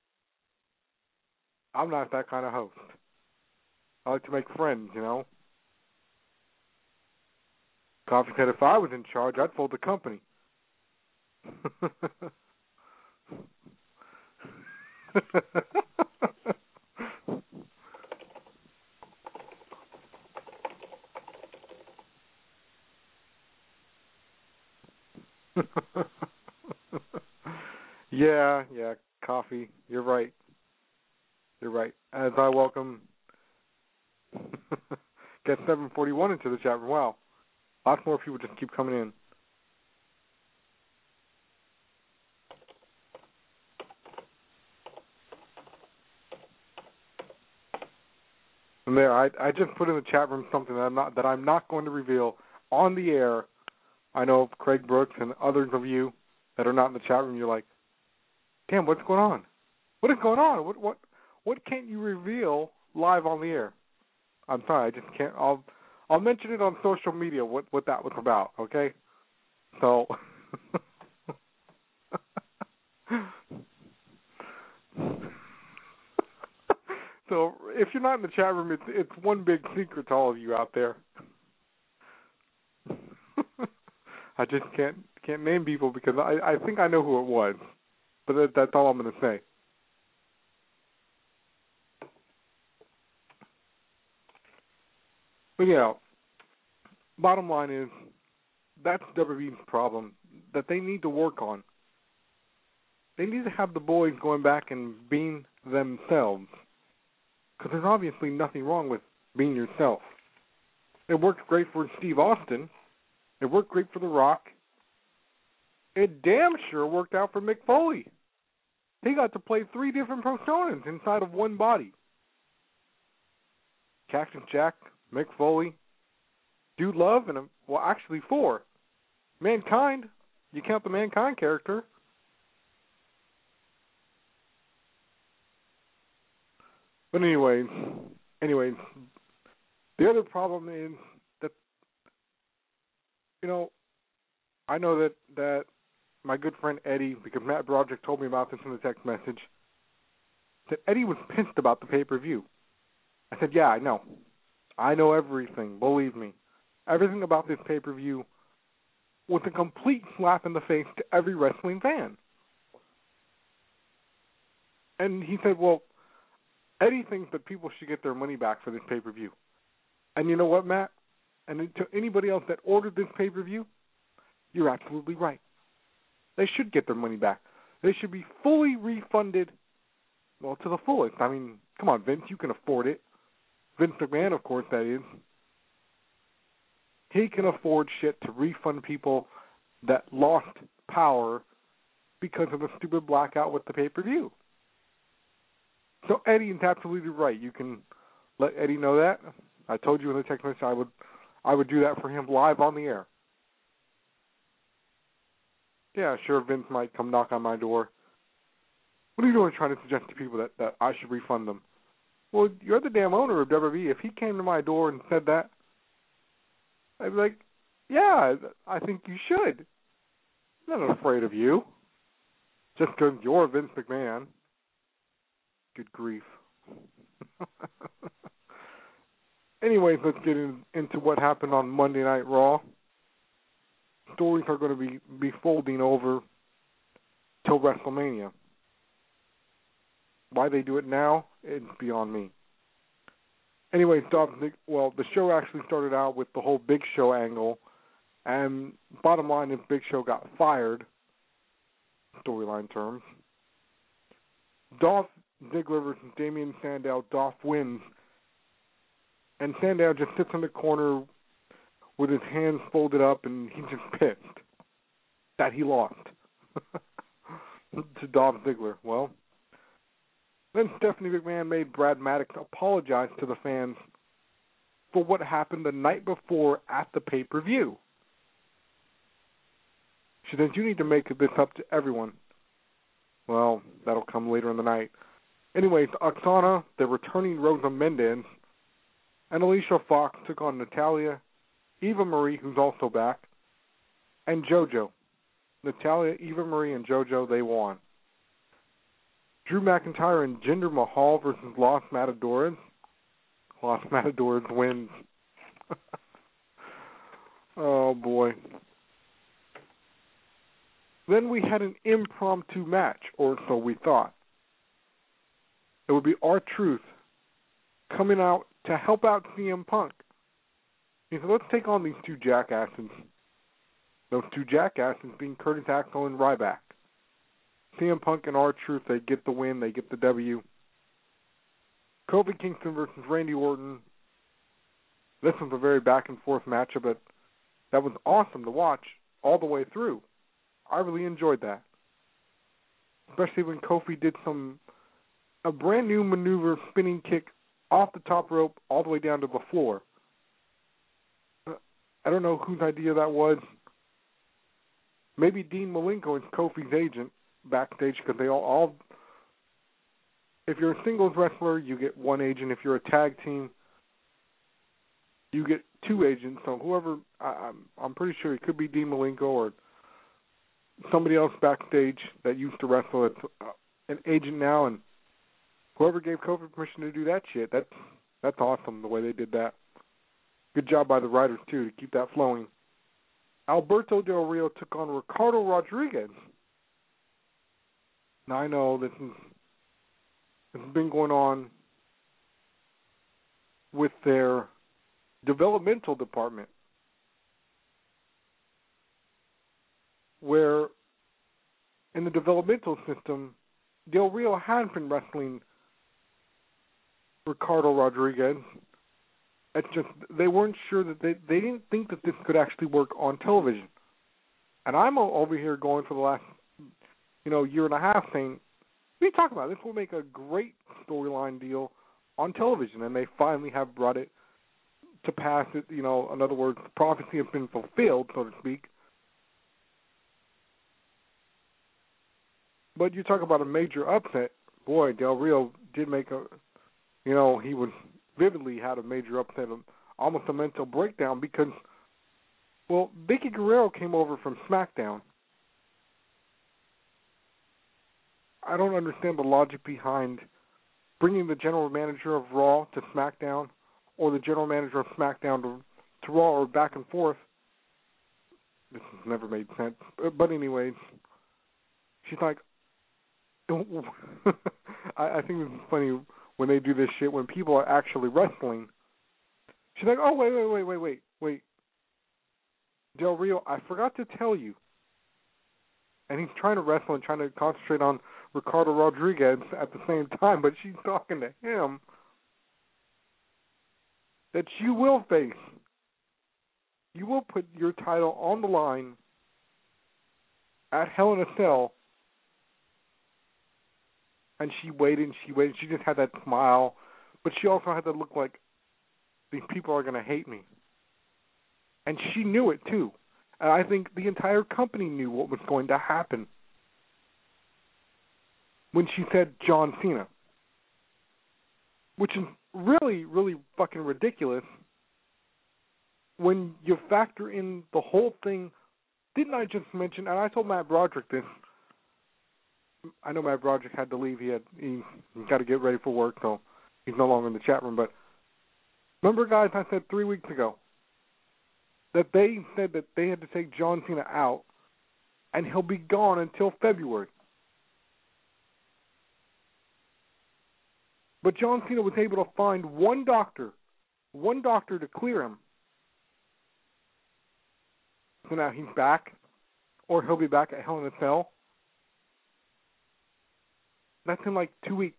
I'm not that kind of host. I like to make friends, Coffee said if I was in charge, I'd fold the company. Yeah, coffee. You're right. As I welcome get 741 into the chat room. Wow. Lots more people just keep coming in. And there, I just put in the chat room something that I'm not going to reveal on the air. I know Craig Brooks and others of you that are not in the chat room. You're like, damn, what's going on? What is going on? What can't you reveal live on the air? I'm sorry, I just can't. I'll mention it on social media what that was about. Okay, so. So if you're not in the chat room, it's one big secret to all of you out there. I just can't name people because I think I know who it was, but that's all I'm going to say. But yeah, bottom line is that's WWE's problem that they need to work on. They need to have the boys going back and being themselves. Because there's obviously nothing wrong with being yourself. It worked great for Steve Austin. It worked great for The Rock. It damn sure worked out for Mick Foley. He got to play 3 different personas inside of one body. Cactus Jack, Mick Foley, Dude Love, and actually 4. Mankind. You count the Mankind character. But anyways, the other problem is that, I know that my good friend Eddie, because Matt Broderick told me about this in the text message, that Eddie was pissed about the pay-per-view. I said, yeah, I know. I know everything, believe me. Everything about this pay-per-view was a complete slap in the face to every wrestling fan. And he said, well, Eddie thinks that people should get their money back for this pay-per-view. And you know what, Matt? And to anybody else that ordered this pay-per-view, you're absolutely right. They should get their money back. They should be fully refunded, well, to the fullest. I mean, come on, Vince, you can afford it. Vince McMahon, of course, that is. He can afford shit to refund people that lost power because of the stupid blackout with the pay-per-view. So Eddie is absolutely right. You can let Eddie know that. I told you in the text message I would do that for him live on the air. Yeah, sure, Vince might come knock on my door. What are you doing trying to suggest to people that I should refund them? Well, you're the damn owner of WWE. If he came to my door and said that, I'd be like, yeah, I think you should. I'm not afraid of you. Just because you're Vince McMahon. Good grief. Anyways, let's get into what happened on Monday Night Raw. Stories are going to be folding over till WrestleMania. Why they do it now, it's beyond me. Anyways, the show actually started out with the whole Big Show angle, and bottom line is Big Show got fired, storyline terms. Dolph Ziggler versus Damien Sandow. Dolph wins, and Sandow just sits in the corner with his hands folded up, and he's just pissed that he lost to Dolph Ziggler. Well, then Stephanie McMahon made Brad Maddox apologize to the fans for what happened the night before at the pay-per-view. She says, you need to make this up to everyone. Well, that'll come later in the night. Anyways, Oksana, the returning Rosa Mendez, and Alicia Fox took on Natalya, Eva Marie, who's also back, and JoJo. Natalya, Eva Marie, and JoJo, they won. Drew McIntyre and Jinder Mahal versus Los Matadores. Los Matadores wins. Oh, boy. Then we had an impromptu match, or so we thought. It would be R-Truth coming out to help out CM Punk. He said, let's take on these two jackasses. Those two jackasses being Curtis Axel and Ryback. CM Punk and R-Truth, they get the win, they get the W. Kofi Kingston versus Randy Orton. This was a very back-and-forth matchup, but that was awesome to watch all the way through. I really enjoyed that. Especially when Kofi did a brand new maneuver, spinning kick off the top rope all the way down to the floor. I don't know whose idea that was. Maybe Dean Malenko is Kofi's agent backstage, because they all if you're a singles wrestler, you get one agent. If you're a tag team, you get two agents. So whoever, I'm pretty sure it could be Dean Malenko or somebody else backstage that used to wrestle that's an agent now, and whoever gave Kofi permission to do that shit, that's awesome the way they did that. Good job by the writers too to keep that flowing. Alberto Del Rio took on Ricardo Rodriguez. Now I know this has been going on with their developmental department, where in the developmental system, Del Rio had been wrestling Ricardo Rodriguez. It's just they weren't sure that they didn't think that this could actually work on television. And I'm over here going for the last year and a half saying, what are you talking about? This will make a great storyline deal on television, and they finally have brought it to pass. It, in other words, the prophecy has been fulfilled, so to speak. But you talk about a major upset. Boy, Del Rio did make he was vividly had a major upset, almost a mental breakdown because, Vicky Guerrero came over from SmackDown. I don't understand the logic behind bringing the general manager of Raw to SmackDown or the general manager of SmackDown to Raw or back and forth. This has never made sense. But anyways, she's like, I think this is funny when they do this shit when people are actually wrestling. She's like, oh, wait. Del Rio, I forgot to tell you. And he's trying to wrestle and trying to concentrate on Ricardo Rodriguez at the same time, but she's talking to him that you will put your title on the line at Hell in a Cell. And she waited. She just had that smile, but she also had that look like these people are going to hate me. And she knew it too. And I think the entire company knew what was going to happen when she said John Cena, which is really, really fucking ridiculous when you factor in the whole thing. Didn't I just mention, and I told Matt Broderick this, I know Matt Broderick had to leave. He got to get ready for work, so he's no longer in the chat room. But remember, guys, I said 3 weeks ago that they said that they had to take John Cena out, and he'll be gone until February. But John Cena was able to find one doctor to clear him. So now he's back, or he'll be back at Hell in a Cell. That's in like 2 weeks.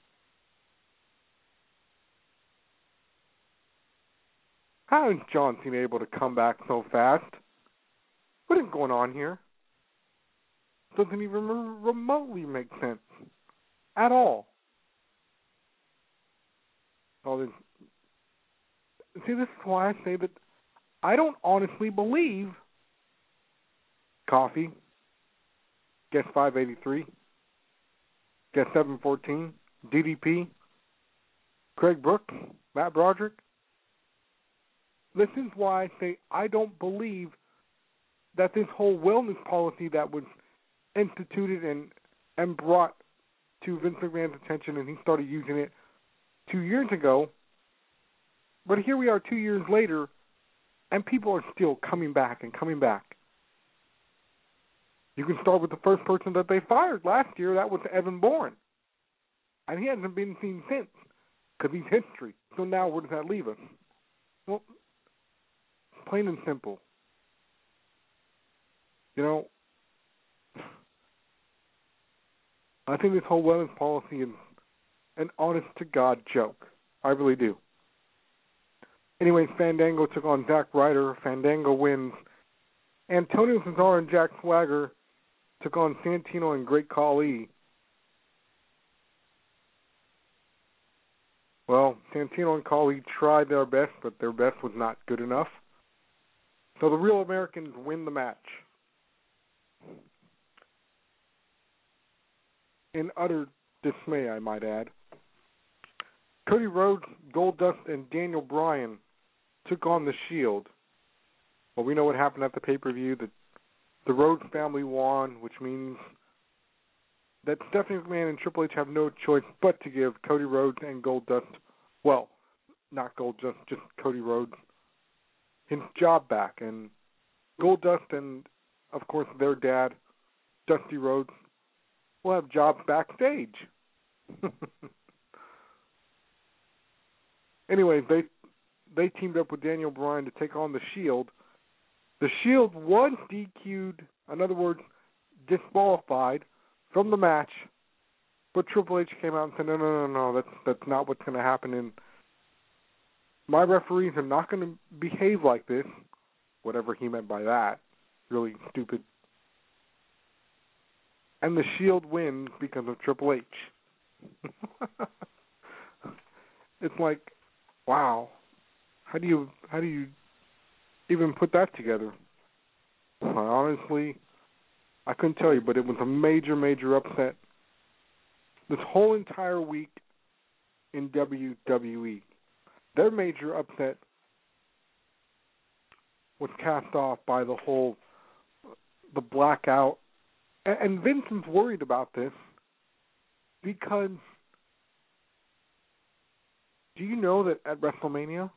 How is John Cena able to come back so fast? What is going on here? Doesn't even remotely make sense at all. See, this is why I say that I don't honestly believe Coffee, Guest 583, Guest 714, DDP, Craig Brooks, Matt Broderick. This is why I say I don't believe that this whole wellness policy that was instituted and brought to Vince McMahon's attention, and he started using it 2 years ago. But here we are 2 years later, and people are still coming back and coming back. You can start with the first person that they fired last year. That was Evan Bourne. And he hasn't been seen since because he's history. So now where does that leave us? Well, plain and simple. You know, I think this whole wellness policy is an honest-to-God joke. I really do. Anyways, Fandango took on Zack Ryder. Fandango wins. Antonio Cesaro and Jack Swagger took on Santino and Great Khali. Well, Santino and Khali tried their best, but their best was not good enough. So the Real Americans win the match. In utter dismay, I might add. Cody Rhodes, Goldust, and Daniel Bryan took on the Shield. Well, we know what happened at the pay-per-view. The Rhodes family won, which means that Stephanie McMahon and Triple H have no choice but to give Cody Rhodes and Goldust, well, not Goldust, just Cody Rhodes, his job back. And Goldust and, of course, their dad, Dusty Rhodes, will have jobs backstage. Anyway, they teamed up with Daniel Bryan to take on the Shield. The Shield was DQ'd, in other words, disqualified from the match, but Triple H came out and said, no, that's not what's going to happen, and my referees are not going to behave like this, whatever he meant by that, really stupid. And the Shield wins because of Triple H. It's like, wow, how do you even put that together? Honestly, I couldn't tell you, but it was a major, major upset. This whole entire week in WWE, their major upset was cast off by the blackout. And Vincent's worried about this because do you know that at WrestleMania,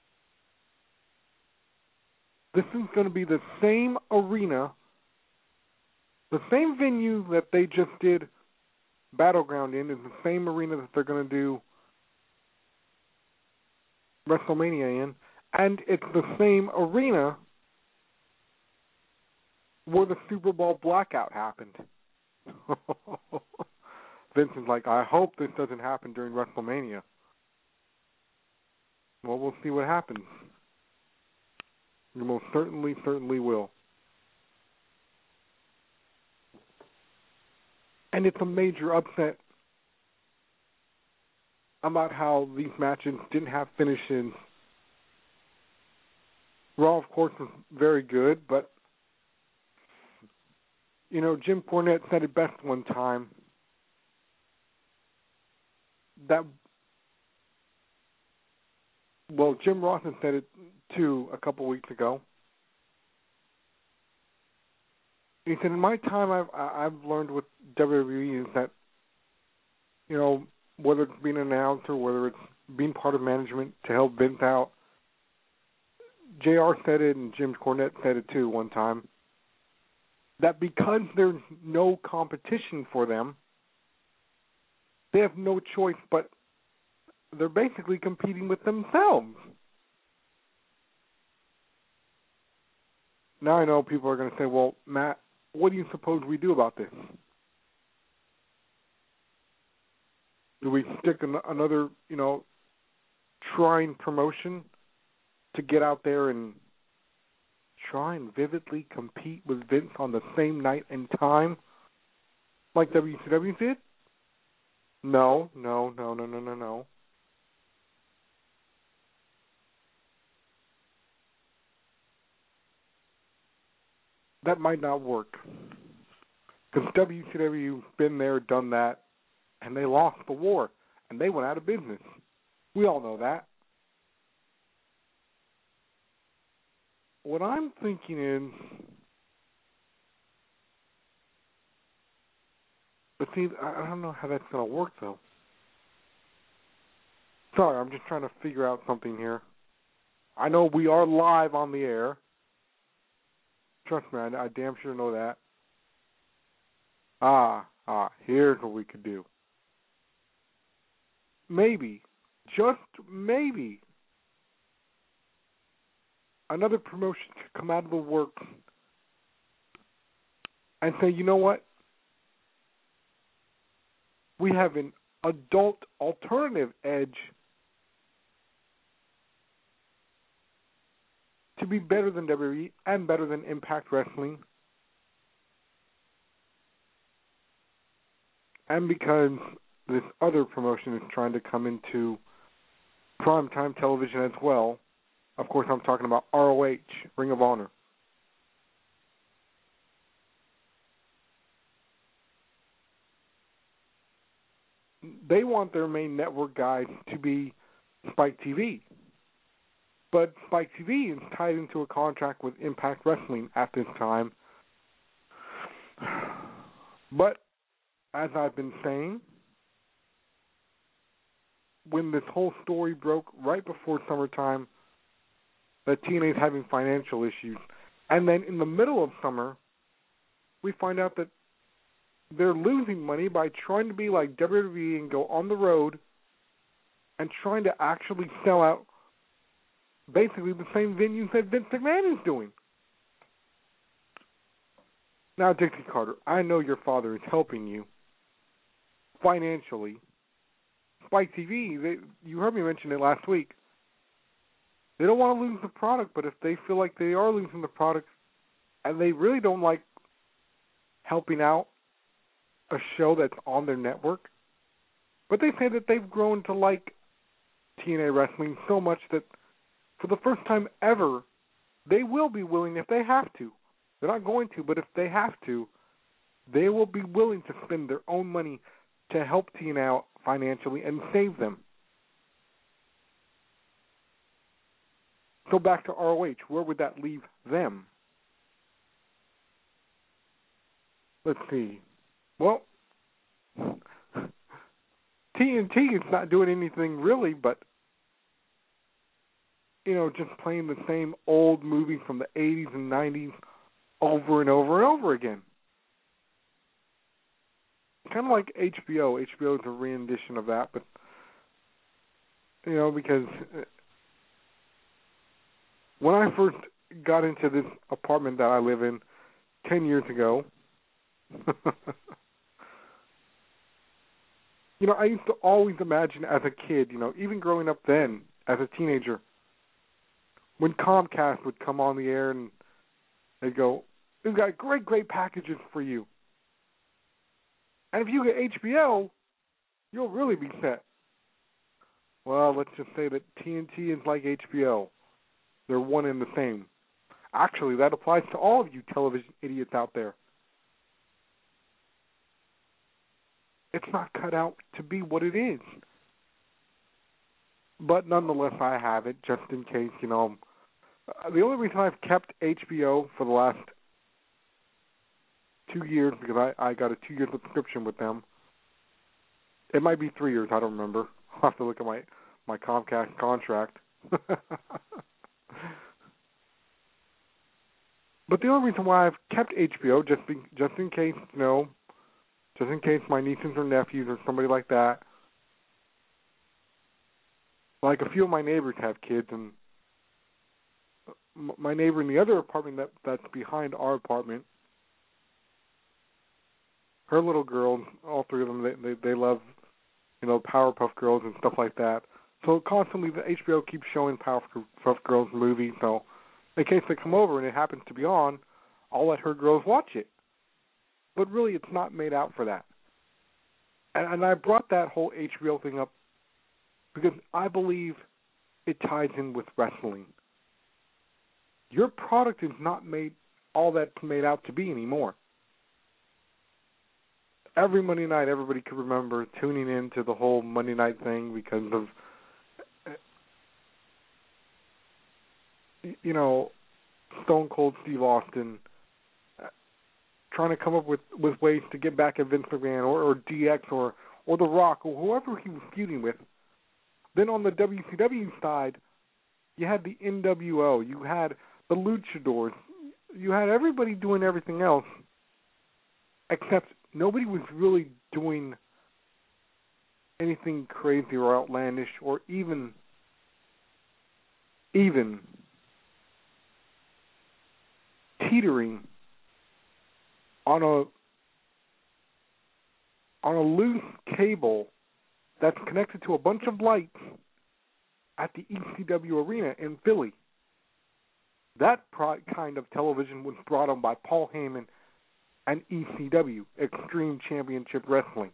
this is going to be the same arena, the same venue that they just did Battleground in is the same arena that they're going to do WrestleMania in, and it's the same arena where the Super Bowl blackout happened. Vincent's like, I hope this doesn't happen during WrestleMania. Well, we'll see what happens. You most certainly will. And it's a major upset about how these matches didn't have finishes. Raw, of course, was very good, but you know, Jim Cornette said it best one time. Jim Ross said it too a couple weeks ago. He said, in my time, I've learned with WWE is that, you know, whether it's being an announcer, whether it's being part of management to help Vince out, JR said it and Jim Cornette said it too one time, that because there's no competition for them, they have no choice but they're basically competing with themselves. Now I know people are going to say, well, Matt, what do you suppose we do about this? Do we stick another, you know, trying promotion to get out there and try and vividly compete with Vince on the same night and time like WCW did? No. That might not work. Because WCW been there, done that, and they lost the war, and they went out of business. We all know that. What I'm thinking is, but see, I don't know how that's going to work, though. Sorry, I'm just trying to figure out something here. I know we are live on the air. Trust me, I damn sure know that. here's what we could do. Maybe, just maybe, another promotion to come out of the works and say, you know what? We have an adult alternative edge to be better than WWE and better than Impact Wrestling. And because this other promotion is trying to come into primetime television as well. Of course, I'm talking about ROH, Ring of Honor. They want their main network guys to be Spike TV. But Spike TV is tied into a contract with Impact Wrestling at this time. But, as I've been saying, when this whole story broke right before summertime, that TNA is having financial issues, and then in the middle of summer, we find out that they're losing money by trying to be like WWE and go on the road and trying to actually sell out basically the same venues that Vince McMahon is doing. Now, Dixie Carter, I know your father is helping you financially. Spike TV, you heard me mention it last week. They don't want to lose the product, but if they feel like they are losing the product and they really don't like helping out a show that's on their network, but they say that they've grown to like TNA Wrestling so much that for the first time ever, they will be willing, if they have to. They're not going to, but if they have to, they will be willing to spend their own money to help TNA out financially and save them. So back to ROH, where would that leave them? Let's see. Well, TNT is not doing anything really, but just playing the same old movies from the 80s and 90s over and over and over again. Kind of like HBO. HBO is a rendition of that, but, because when I first got into this apartment that I live in 10 years ago, I used to always imagine as a kid, even growing up then, as a teenager, when Comcast would come on the air and they'd go, we've got great packages for you. And if you get HBO, you'll really be set. Well, let's just say that TNT is like HBO. They're one and the same. Actually, that applies to all of you television idiots out there. It's not cut out to be what it is. But nonetheless, I have it just in case, the only reason I've kept HBO for the last 2 years, because I got a 2-year subscription with them. It might be 3 years, I don't remember. I'll have to look at my Comcast contract. But the only reason why I've kept HBO, just in case, just in case my nieces or nephews or somebody like that, like a few of my neighbors have kids, and my neighbor in the other apartment that's behind our apartment, her little girls, all three of them, they love, Powerpuff Girls and stuff like that. So constantly the HBO keeps showing Powerpuff Girls movies, so in case they come over and it happens to be on, I'll let her girls watch it. But really, it's not made out for that. And I brought that whole HBO thing up because I believe it ties in with wrestling. Your product is not made all that's made out to be anymore. Every Monday night, everybody could remember tuning in to the whole Monday night thing because of, Stone Cold Steve Austin trying to come up with ways to get back at Vince McMahon or DX or The Rock or whoever he was feuding with. Then on the WCW side, you had the NWO, you had the Luchadors, you had everybody doing everything else except nobody was really doing anything crazy or outlandish or even teetering on a loose cable that's connected to a bunch of lights at the ECW arena in Philly. That kind of television was brought on by Paul Heyman and ECW, Extreme Championship Wrestling.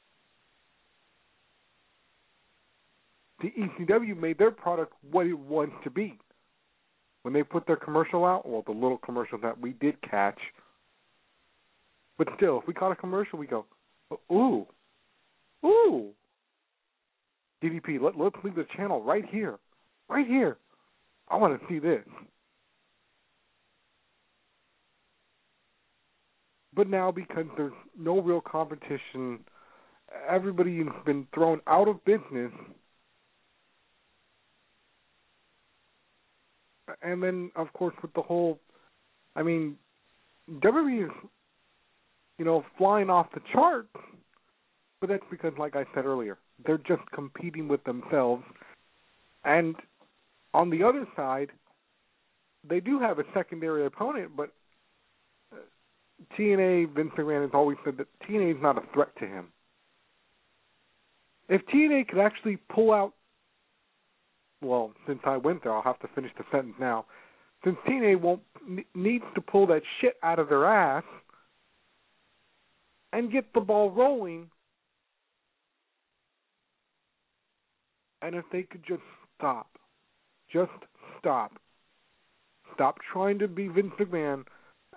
The ECW made their product what it wants to be. When they put their commercial out, well, the little commercial that we did catch, but still, if we caught a commercial, we go, ooh, DDP, let's leave the channel right here. I want to see this. But now, because there's no real competition, everybody's been thrown out of business. And then, of course, with the whole, WWE is, flying off the charts. But that's because, like I said earlier, they're just competing with themselves. And on the other side, they do have a secondary opponent, but TNA, Vince McMahon has always said that TNA is not a threat to him. If TNA could actually pull out, well, since I went there, I'll have to finish the sentence now. Since TNA needs to pull that shit out of their ass and get the ball rolling, and if they could just stop trying to be Vince McMahon,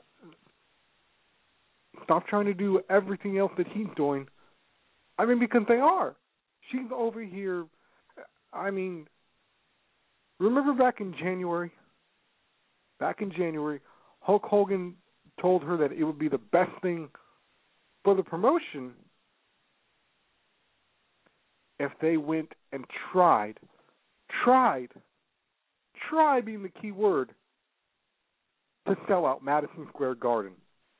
stop trying to do everything else that he's doing. Because they are. She's over here. Remember back in January? Hulk Hogan told her that it would be the best thing for the promotion if they went and tried being the key word, to sell out Madison Square Garden.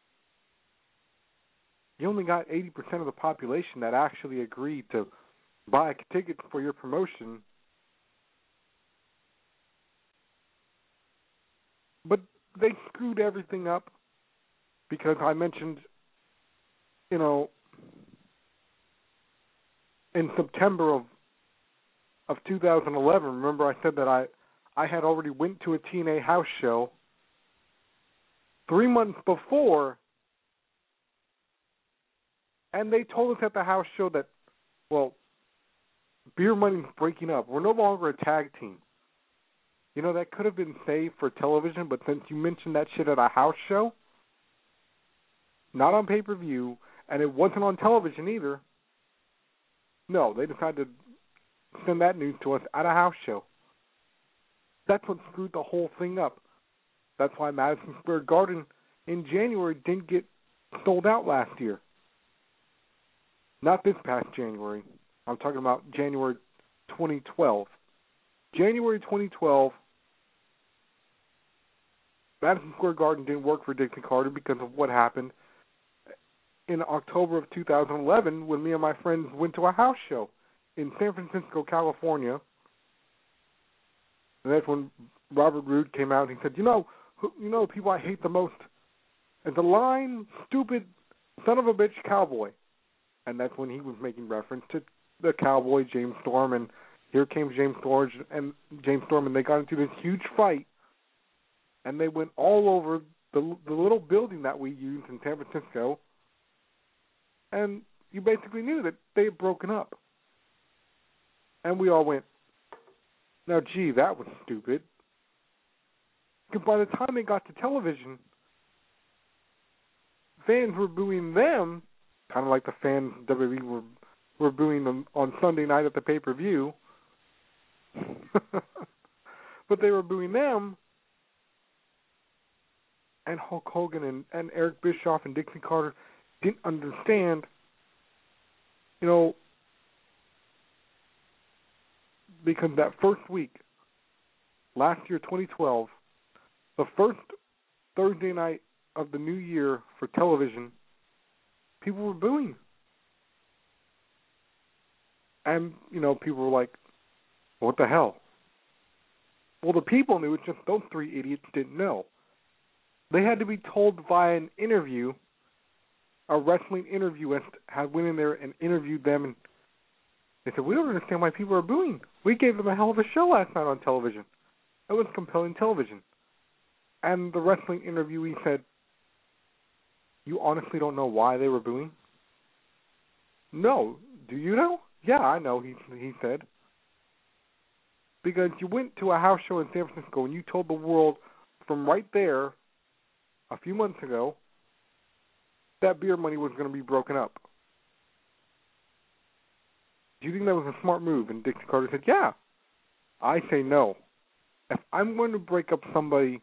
You only got 80% of the population that actually agreed to buy tickets for your promotion. But they screwed everything up because I mentioned, in September of 2011, remember I said that I had already went to a TNA house show 3 months before, and they told us at the house show that, well, Beer Money's breaking up. We're no longer a tag team. That could have been saved for television, but since you mentioned that shit at a house show, not on pay-per-view, and it wasn't on television either, no, they decided to send that news to us at a house show. That's what screwed the whole thing up. That's why Madison Square Garden in January didn't get sold out last year. Not this past January. I'm talking about January 2012. January 2012, Madison Square Garden didn't work for Dixie Carter because of what happened in October of 2011 when me and my friends went to a house show in San Francisco, California. And that's when Robert Roode came out and he said, you know the people I hate the most? And the lying, stupid, son of a bitch cowboy. And that's when he was making reference to the cowboy, James Storm, and here came James Storm, and they got into this huge fight, and they went all over the little building that we used in San Francisco, and you basically knew that they had broken up. And we all went, now, gee, that was stupid. Because by the time they got to television, fans were booing them, kind of like the fans WWE were booing them on Sunday night at the pay-per-view. But they were booing them, and Hulk Hogan and Eric Bischoff and Dixie Carter didn't understand, because that first week, last year, 2012, the first Thursday night of the new year for television, people were booing. And, people were like, what the hell? Well, the people knew, it's just those three idiots didn't know. They had to be told via an interview. A wrestling interviewist had went in there and interviewed them, and they said, we don't understand why people are booing. We gave them a hell of a show last night on television. It was compelling television. And the wrestling interviewee said, you honestly don't know why they were booing? No. Do you know? Yeah, I know, he said. Because you went to a house show in San Francisco and you told the world from right there a few months ago that beer money was going to be broken up. Do you think that was a smart move? And Dixie Carter said, yeah. I say no. If I'm going to break up somebody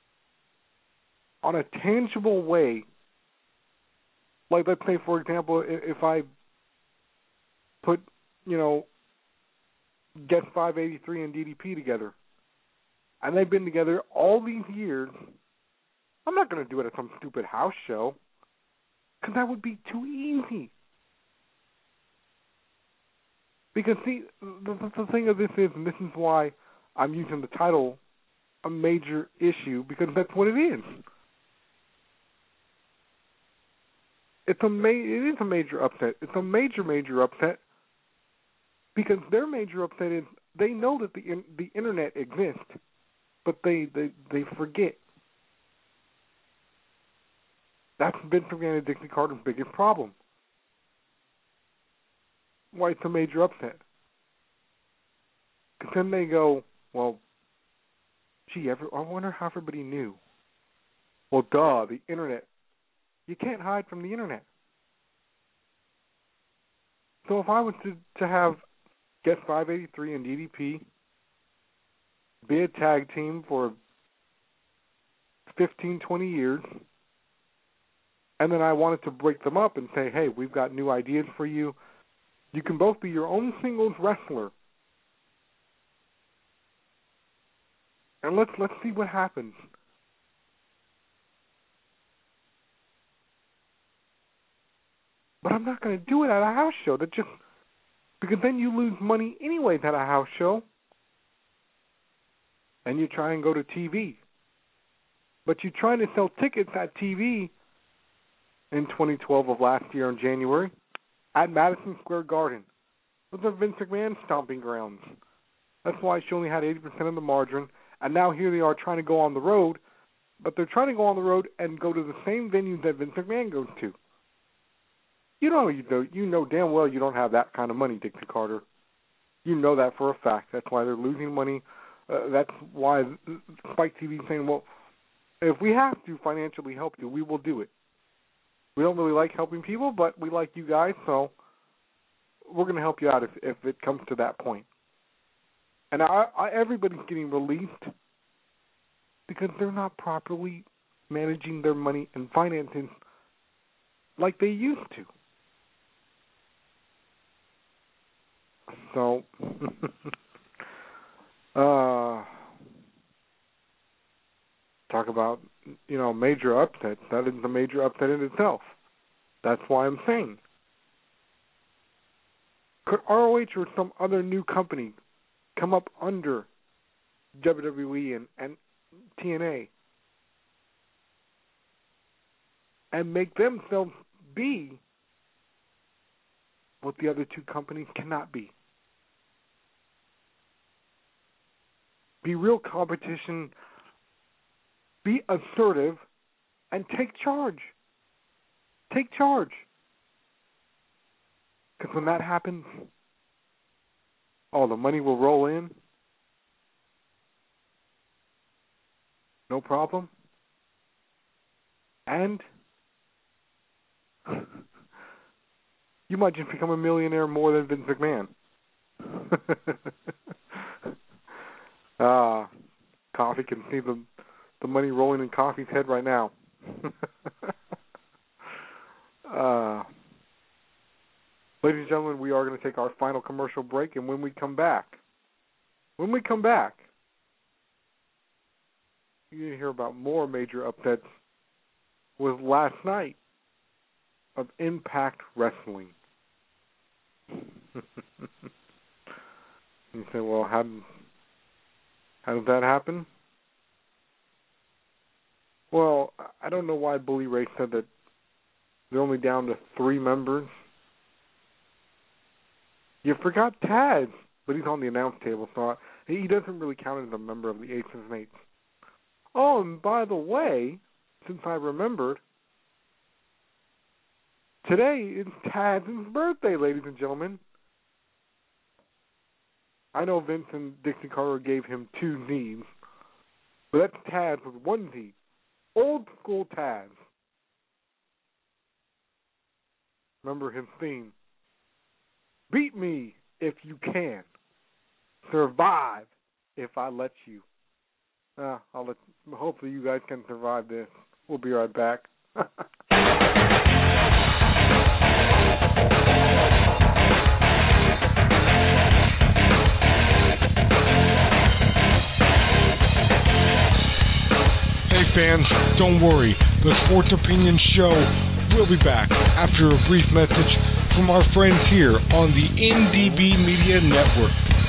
on a tangible way, like let's say, for example, if I put, Get 583 and DDP together, and they've been together all these years, I'm not going to do it at some stupid house show, because that would be too easy. Because, see, the thing of this is, and this is why I'm using the title, a major issue, because that's what it is. It is a major upset. It's a major upset, because their major upset is they know that the internet exists, but they forget. That's Vince McMahon and Dixie Carter's biggest problem. Why it's a major upset. Because then they go, well, gee, I wonder how everybody knew. Well, duh, the internet. You can't hide from the internet. So if I was to have Get 583 and DDP be a tag team for 15, 20 years, and then I wanted to break them up and say, hey, we've got new ideas for you. You can both be your own singles wrestler. And let's see what happens. But I'm not going to do it at a house show. Because then you lose money anyways at a house show. And you try and go to TV. But you're trying to sell tickets at TV in 2012 of last year in January at Madison Square Garden. Those are Vince McMahon's stomping grounds. That's why she only had 80% of the margin. And now here they are trying to go on the road. But they're trying to go on the road and go to the same venues that Vince McMahon goes to. You know damn well you don't have that kind of money, Dixie Carter. You know that for a fact. That's why they're losing money. That's why Spike TV is saying, well, if we have to financially help you, we will do it. We don't really like helping people, but we like you guys, so we're going to help you out if it comes to that point. And everybody's getting released because they're not properly managing their money and finances like they used to. So, talk about, major upsets. That is a major upset in itself. That's why I'm saying. Could ROH or some other new company come up under WWE and TNA and make themselves be what the other two companies cannot be? Be real competition, be assertive, and take charge. Take charge. Because when that happens, the money will roll in. No problem. And you might just become a millionaire more than Vince McMahon. Coffee can see the money rolling in Coffee's head right now. Ladies and gentlemen, we are going to take our final commercial break, and when we come back, you're going to hear about more major upsets with last night of Impact Wrestling. You say, well, how did that happen? Well, I don't know why Bully Ray said that they're only down to 3 members. You forgot Taz, but he's on the announce table, so he doesn't really count as a member of the Aces and Eights. Oh, and by the way, since I remembered, today is Taz's birthday, ladies and gentlemen. I know Vince and Dixie Carter gave him 2 Z's, but that's Taz with 1 Z. Old school Taz. Remember his theme. Beat me if you can. Survive if I let you. Hopefully you guys can survive this. We'll be right back. Hey fans, don't worry. The Sports Opinion Show will be back after a brief message from our friends here on the NDB Media Network.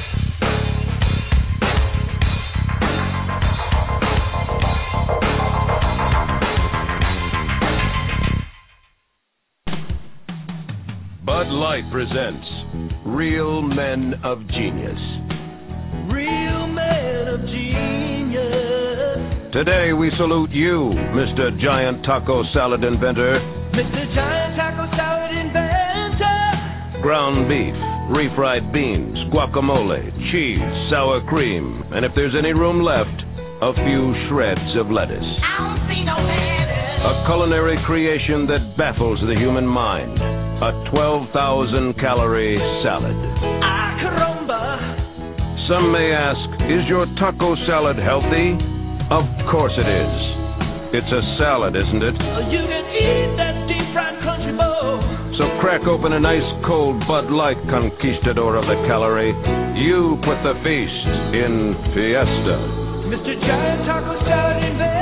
Bud Light presents Real Men of Genius. Real men of genius. Today we salute you, Mr. Giant Taco Salad Inventor. Mr. Giant Taco Salad Inventor. Ground beef, refried beans, guacamole, cheese, sour cream, and if there's any room left, a few shreds of lettuce. I don't see no lettuce. A culinary creation that baffles the human mind. A 12,000-calorie salad. Ah, caramba. Some may ask, is your taco salad healthy? Of course it is. It's a salad, isn't it? You can eat that deep-fried country bowl. So crack open a nice cold Bud Light, conquistador of the calorie. You put the feast in fiesta. Mr. Giant Taco Salad Inventor.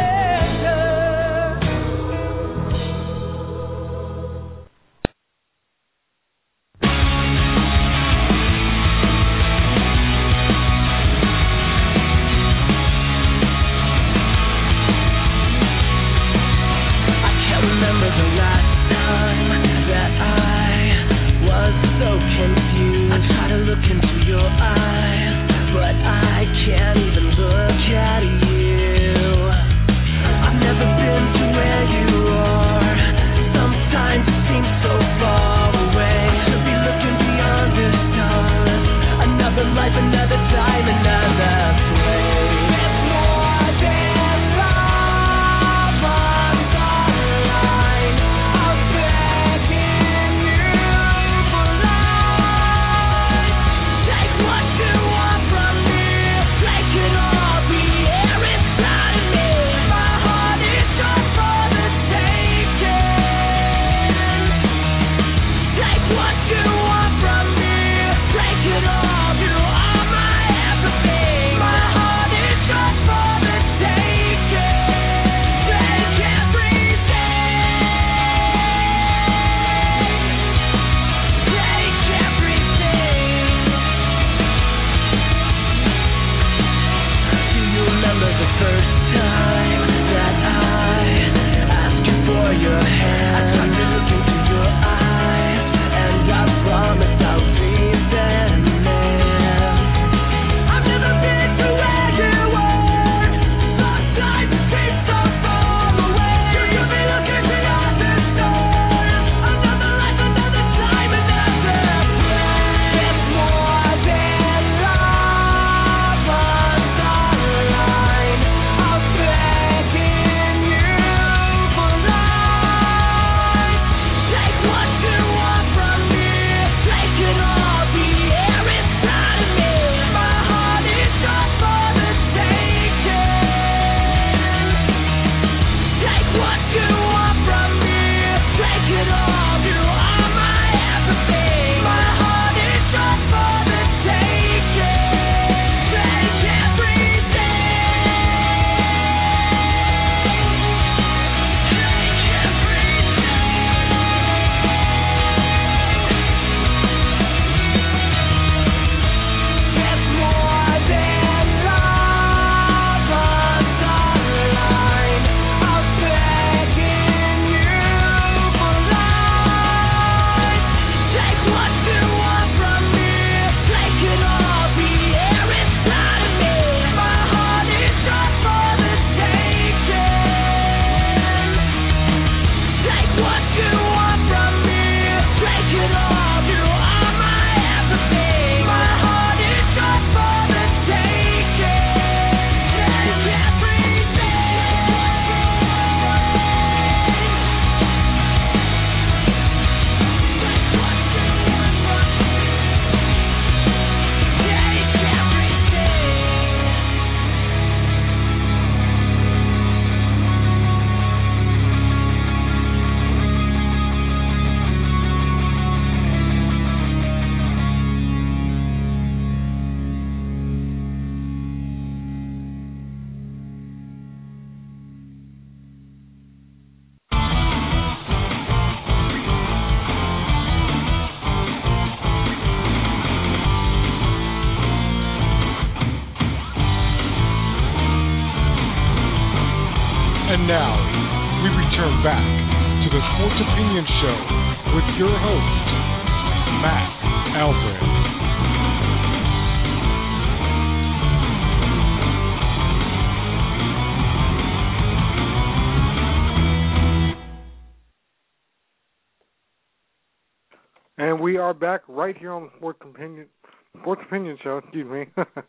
we are back right here on the Sports Opinion Show. Excuse me.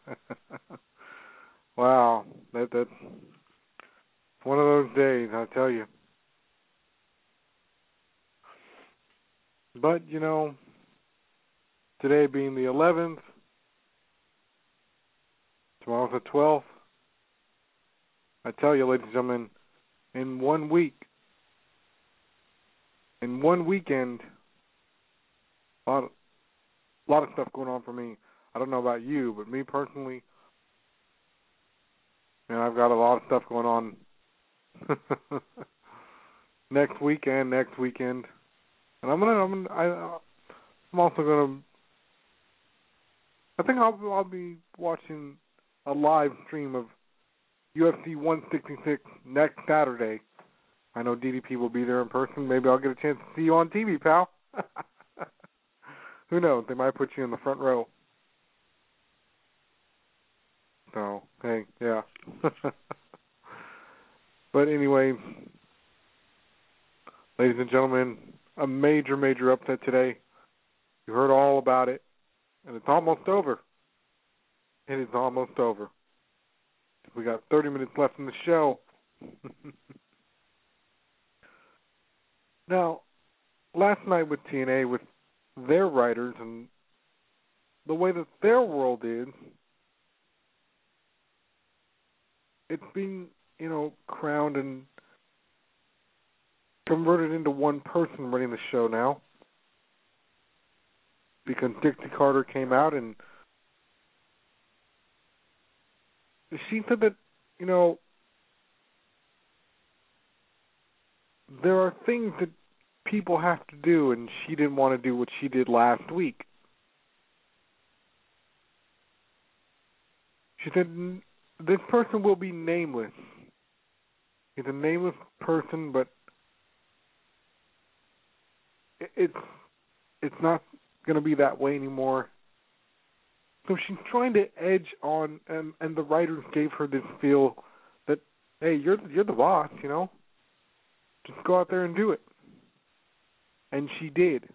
Wow, that's one of those days, I tell you. But today being the 11th, tomorrow's the 12th. I tell you, ladies and gentlemen, in 1 week, in one weekend, a lot of stuff going on for me. I don't know about you, but me personally, man, I've got a lot of stuff going on next week and next weekend, and I'm also gonna. I think I'll be watching a live stream of UFC 166 next Saturday. I know DDP will be there in person. Maybe I'll get a chance to see you on TV, pal. Who knows? They might put you in the front row. So, hey, yeah. But anyway, ladies and gentlemen, a major, major upset today. You heard all about it, and it's almost over. It is almost over. We got 30 minutes left in the show. Now, last night with TNA, with their writers and the way that their world is, it's being, crowned and converted into one person running the show now. Because Dixie Carter came out and she said that, there are things that people have to do, and she didn't want to do what she did last week. She said, this person will be nameless. He's a nameless person, but it's not going to be that way anymore. So she's trying to edge on, and the writers gave her this feel that, hey, you're the boss, Just go out there and do it. And she did.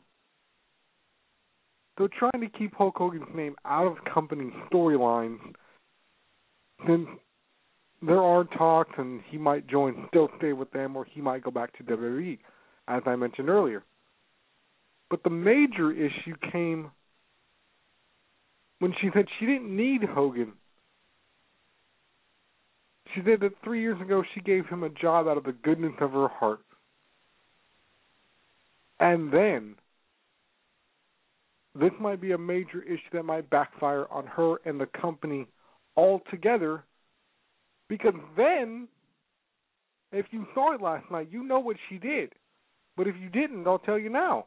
So trying to keep Hulk Hogan's name out of company storylines, then there are talks and he might still stay with them, or he might go back to WWE, as I mentioned earlier. But the major issue came when she said she didn't need Hogan. She said that 3 years ago she gave him a job out of the goodness of her heart. And then, this might be a major issue that might backfire on her and the company altogether, because then, if you saw it last night, you know what she did. But if you didn't, I'll tell you now.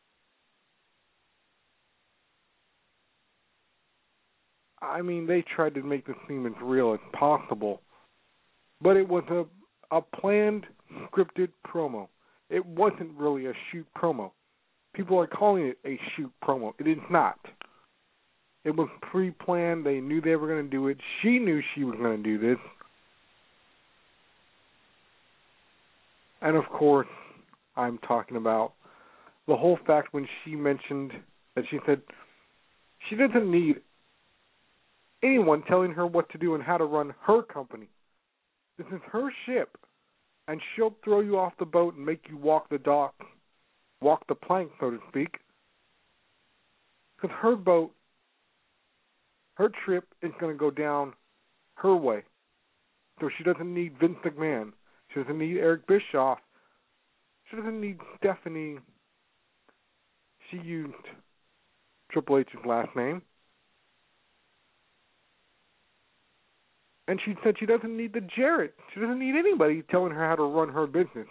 I mean, they tried to make this seem as real as possible, but it was a planned, scripted promo. It wasn't really a shoot promo. People are calling it a shoot promo. It is not. It was pre-planned. They knew they were going to do it. She knew she was going to do this. And, of course, I'm talking about the whole fact when she mentioned that she said she doesn't need anyone telling her what to do and how to run her company. This is her ship. And she'll throw you off the boat and make you walk the dock, walk the plank, so to speak. Because her boat, her trip is going to go down her way. So she doesn't need Vince McMahon. She doesn't need Eric Bischoff. She doesn't need Stephanie. She used Triple H's last name. And she said she doesn't need the Jarrett. She doesn't need anybody telling her how to run her business.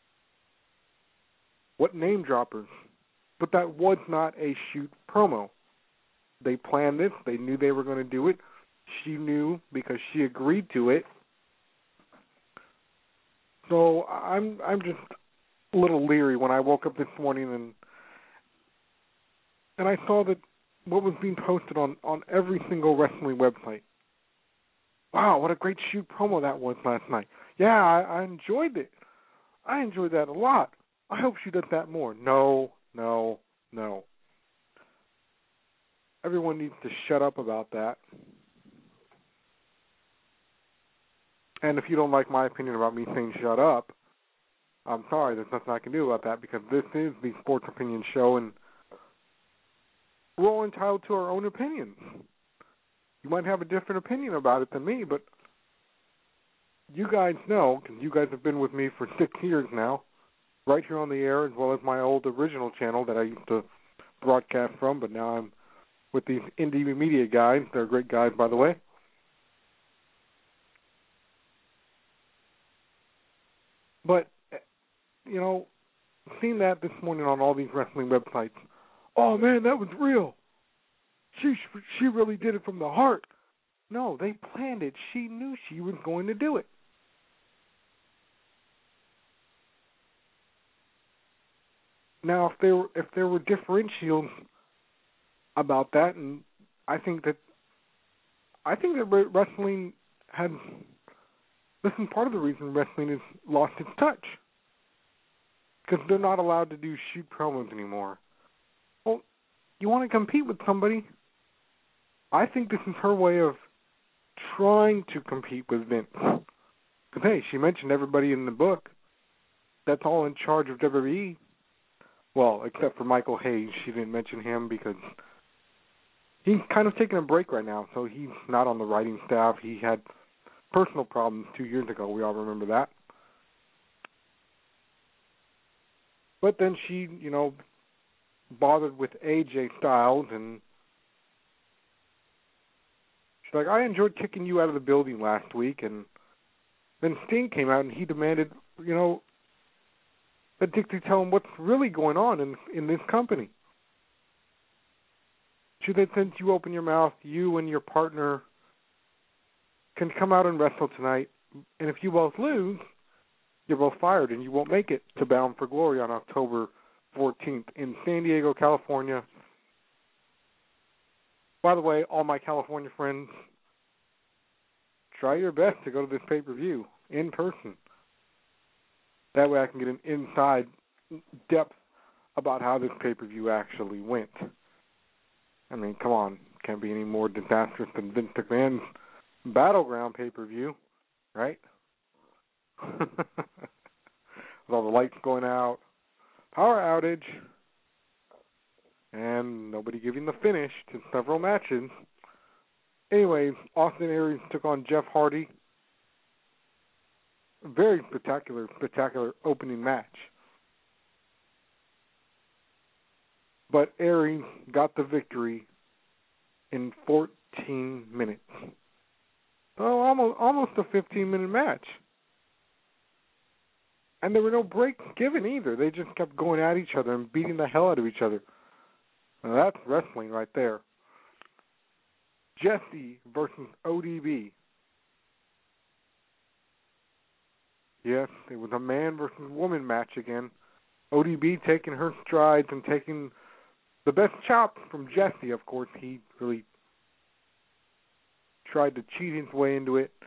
What name droppers? But that was not a shoot promo. They planned this. They knew they were going to do it. She knew because she agreed to it. So I'm just a little leery when I woke up this morning and I saw that what was being posted on every single wrestling website. Wow, what a great shoot promo that was last night. Yeah, I enjoyed it. I enjoyed that a lot. I hope she does that more. No. everyone needs to shut up about that. And if you don't like my opinion about me saying shut up, I'm sorry, there's nothing I can do about that, because this is the Sports Opinion Show, and we're all entitled to our own opinions. You might have a different opinion about it than me, but you guys know, because you guys have been with me for 6 years now, right here on the air, as well as my old original channel that I used to broadcast from, but now I'm with these indie media guys. They're great guys, by the way. But, you know, seeing that this morning on all these wrestling websites, oh man, that was real. She really did it from the heart. No, they planned it. She knew she was going to do it. Now, if there were differentials about that, and I think that wrestling had. This is part of the reason wrestling has lost its touch, because they're not allowed to do shoot promos anymore. Well, you want to compete with somebody? I think this is her way of trying to compete with Vince. Because, hey, she mentioned everybody in the book that's all in charge of WWE. Well, except for Michael Hayes. She didn't mention him because he's kind of taking a break right now, so he's not on the writing staff. He had personal problems 2 years ago. We all remember that. But then she, you know, bothered with AJ Styles, and she's like, I enjoyed kicking you out of the building last week. And then Sting came out and he demanded, you know, that Dixie tell him what's really going on in this company. She said, since you open your mouth, you and your partner can come out and wrestle tonight, and if you both lose, you're both fired, and you won't make it to Bound for Glory on October 14th in San Diego, California. By the way, all my California friends, try your best to go to this pay-per-view in person. That way I can get an inside depth about how this pay-per-view actually went. I mean, come on. Can't be any more disastrous than Vince McMahon's Battleground pay-per-view, right? With all the lights going out, power outage, and nobody giving the finish to several matches. Anyways, Austin Aries took on Jeff Hardy. Very spectacular opening match. But Aries got the victory in 14 minutes. Oh, almost a 15-minute match. And there were no breaks given either. They just kept going at each other and beating the hell out of each other. Now that's wrestling right there. Jesse versus ODB. Yes, it was a man versus woman match again. ODB taking her strides and taking the best chops from Jesse, of course. He really tried to cheat his way into it.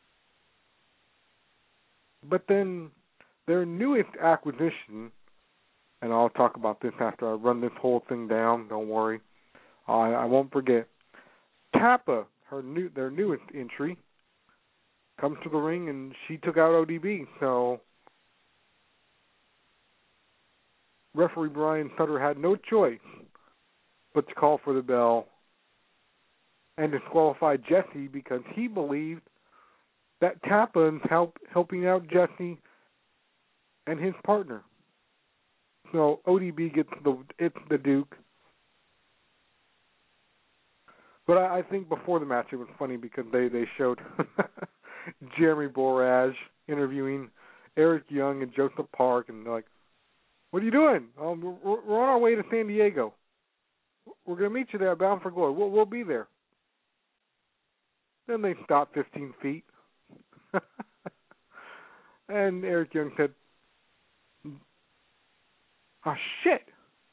But then their newest acquisition, and I'll talk about this after I run this whole thing down, don't worry. I won't forget. Tappa, their newest entry, comes to the ring and she took out ODB, so referee Brian Sutter had no choice but to call for the bell and disqualify Jesse because he believed that Tappa is helping out Jesse and his partner. So ODB gets the Duke. But I think before the match it was funny because they showed Jeremy Borash interviewing Eric Young and Joseph Park, and they're like, what are you doing? We're on our way to San Diego. We're going to meet you there, Bound for Glory. We'll be there. Then they stopped 15 feet. And Eric Young said, oh, shit.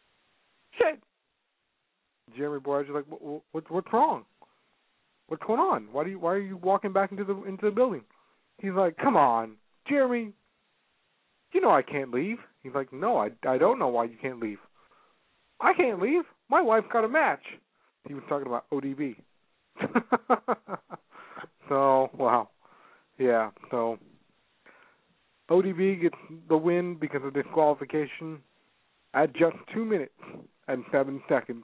Jeremy Borash is like, what's wrong? What's going on? Why are you walking back into the building? He's like, come on, Jeremy. You know I can't leave. He's like, no, I don't know why you can't leave. I can't leave. My wife got a match. he was talking about ODB. So, wow. Yeah, so ODB gets the win because of disqualification at just 2 minutes and 7 seconds.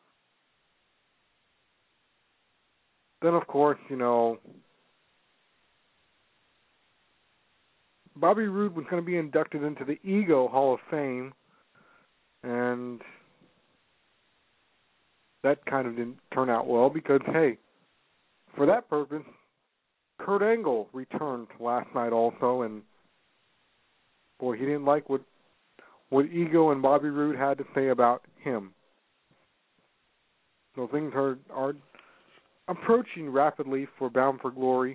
Then, of course, Bobby Roode was going to be inducted into the Ego Hall of Fame, and that kind of didn't turn out well because, hey, for that purpose, Kurt Angle returned last night also, and boy, he didn't like what Ego and Bobby Roode had to say about him. So things are approaching rapidly for Bound for Glory.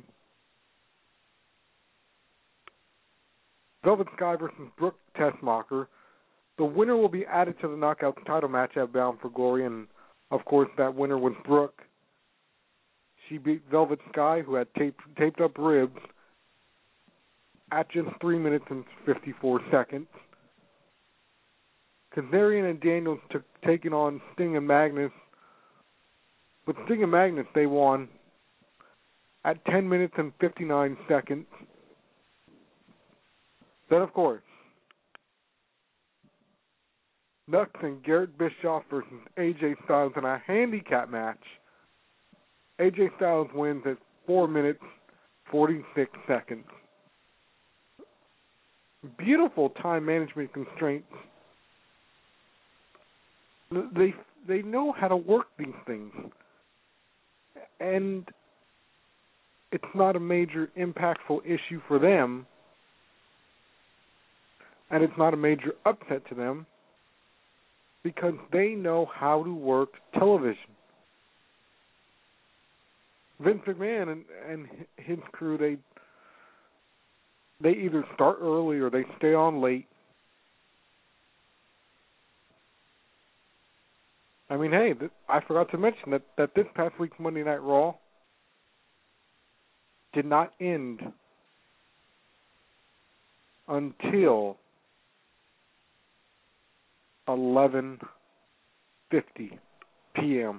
Velvet Sky versus Brooke Tessmacher. The winner will be added to the Knockouts title match at Bound for Glory, and of course that winner was Brooke. She beat Velvet Sky, who had taped up ribs, at just 3 minutes and 54 seconds. Kazarian and Daniels taking on Sting and Magnus. With Sting and Magnus, they won at 10 minutes and 59 seconds. Then, of course, Nux and Garrett Bischoff versus AJ Styles in a handicap match. AJ Styles wins at 4 minutes, 46 seconds. Beautiful time management constraints. They know how to work these things. And it's not a major impactful issue for them. And it's not a major upset to them because they know how to work television. Vince McMahon and his crew, they either start early or they stay on late. I mean, hey, I forgot to mention that this past week's Monday Night Raw did not end until 11:50 p.m.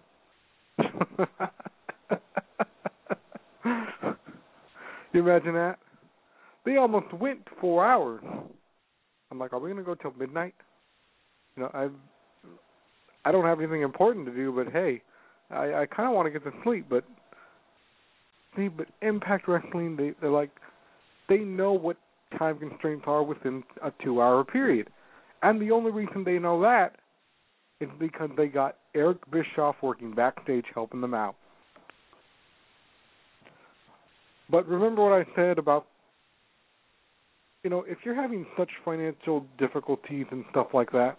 You imagine that? They almost went 4 hours. I'm like, are we going to go till midnight? I don't have anything important to do, but hey, I kind of want to get to sleep. But Impact Wrestling, they're like, they know what time constraints are within a 2-hour period. And the only reason they know that is because they got Eric Bischoff working backstage helping them out. But remember what I said about, if you're having such financial difficulties and stuff like that,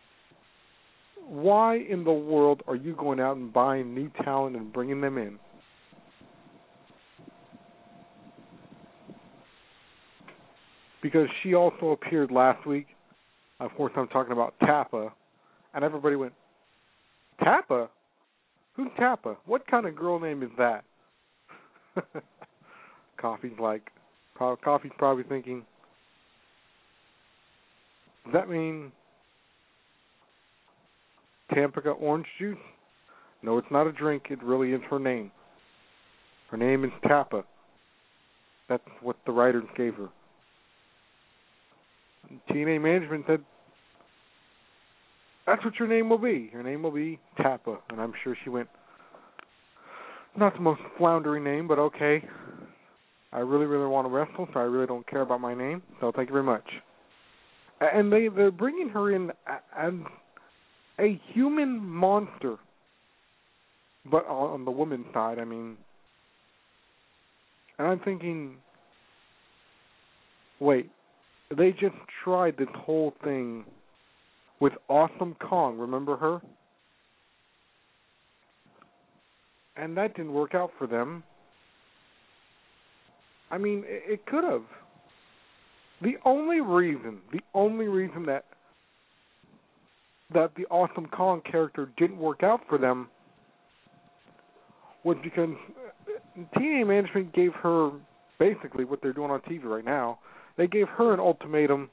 why in the world are you going out and buying new talent and bringing them in? Because she also appeared last week. Of course, I'm talking about Tappa. And everybody went, Tappa? Who's Tappa? What kind of girl name is that? Coffee's probably thinking, does that mean Tampico orange juice? No, it's not a drink. It really is her name. Her name is Tappa. That's what the writers gave her. TNA management said, that's what your name will be. Your name will be Tappa. And I'm sure she went, not the most floundering name, but okay. I really, really want to wrestle, so I really don't care about my name. So thank you very much. And they're bringing her in as a human monster. But on the women's side, I mean. And I'm thinking, wait, they just tried this whole thing with Awesome Kong. Remember her? And that didn't work out for them. I mean, it could have. The only reason that the Awesome Kong character didn't work out for them was because TNA management gave her basically what they're doing on TV right now. They gave her an ultimatum.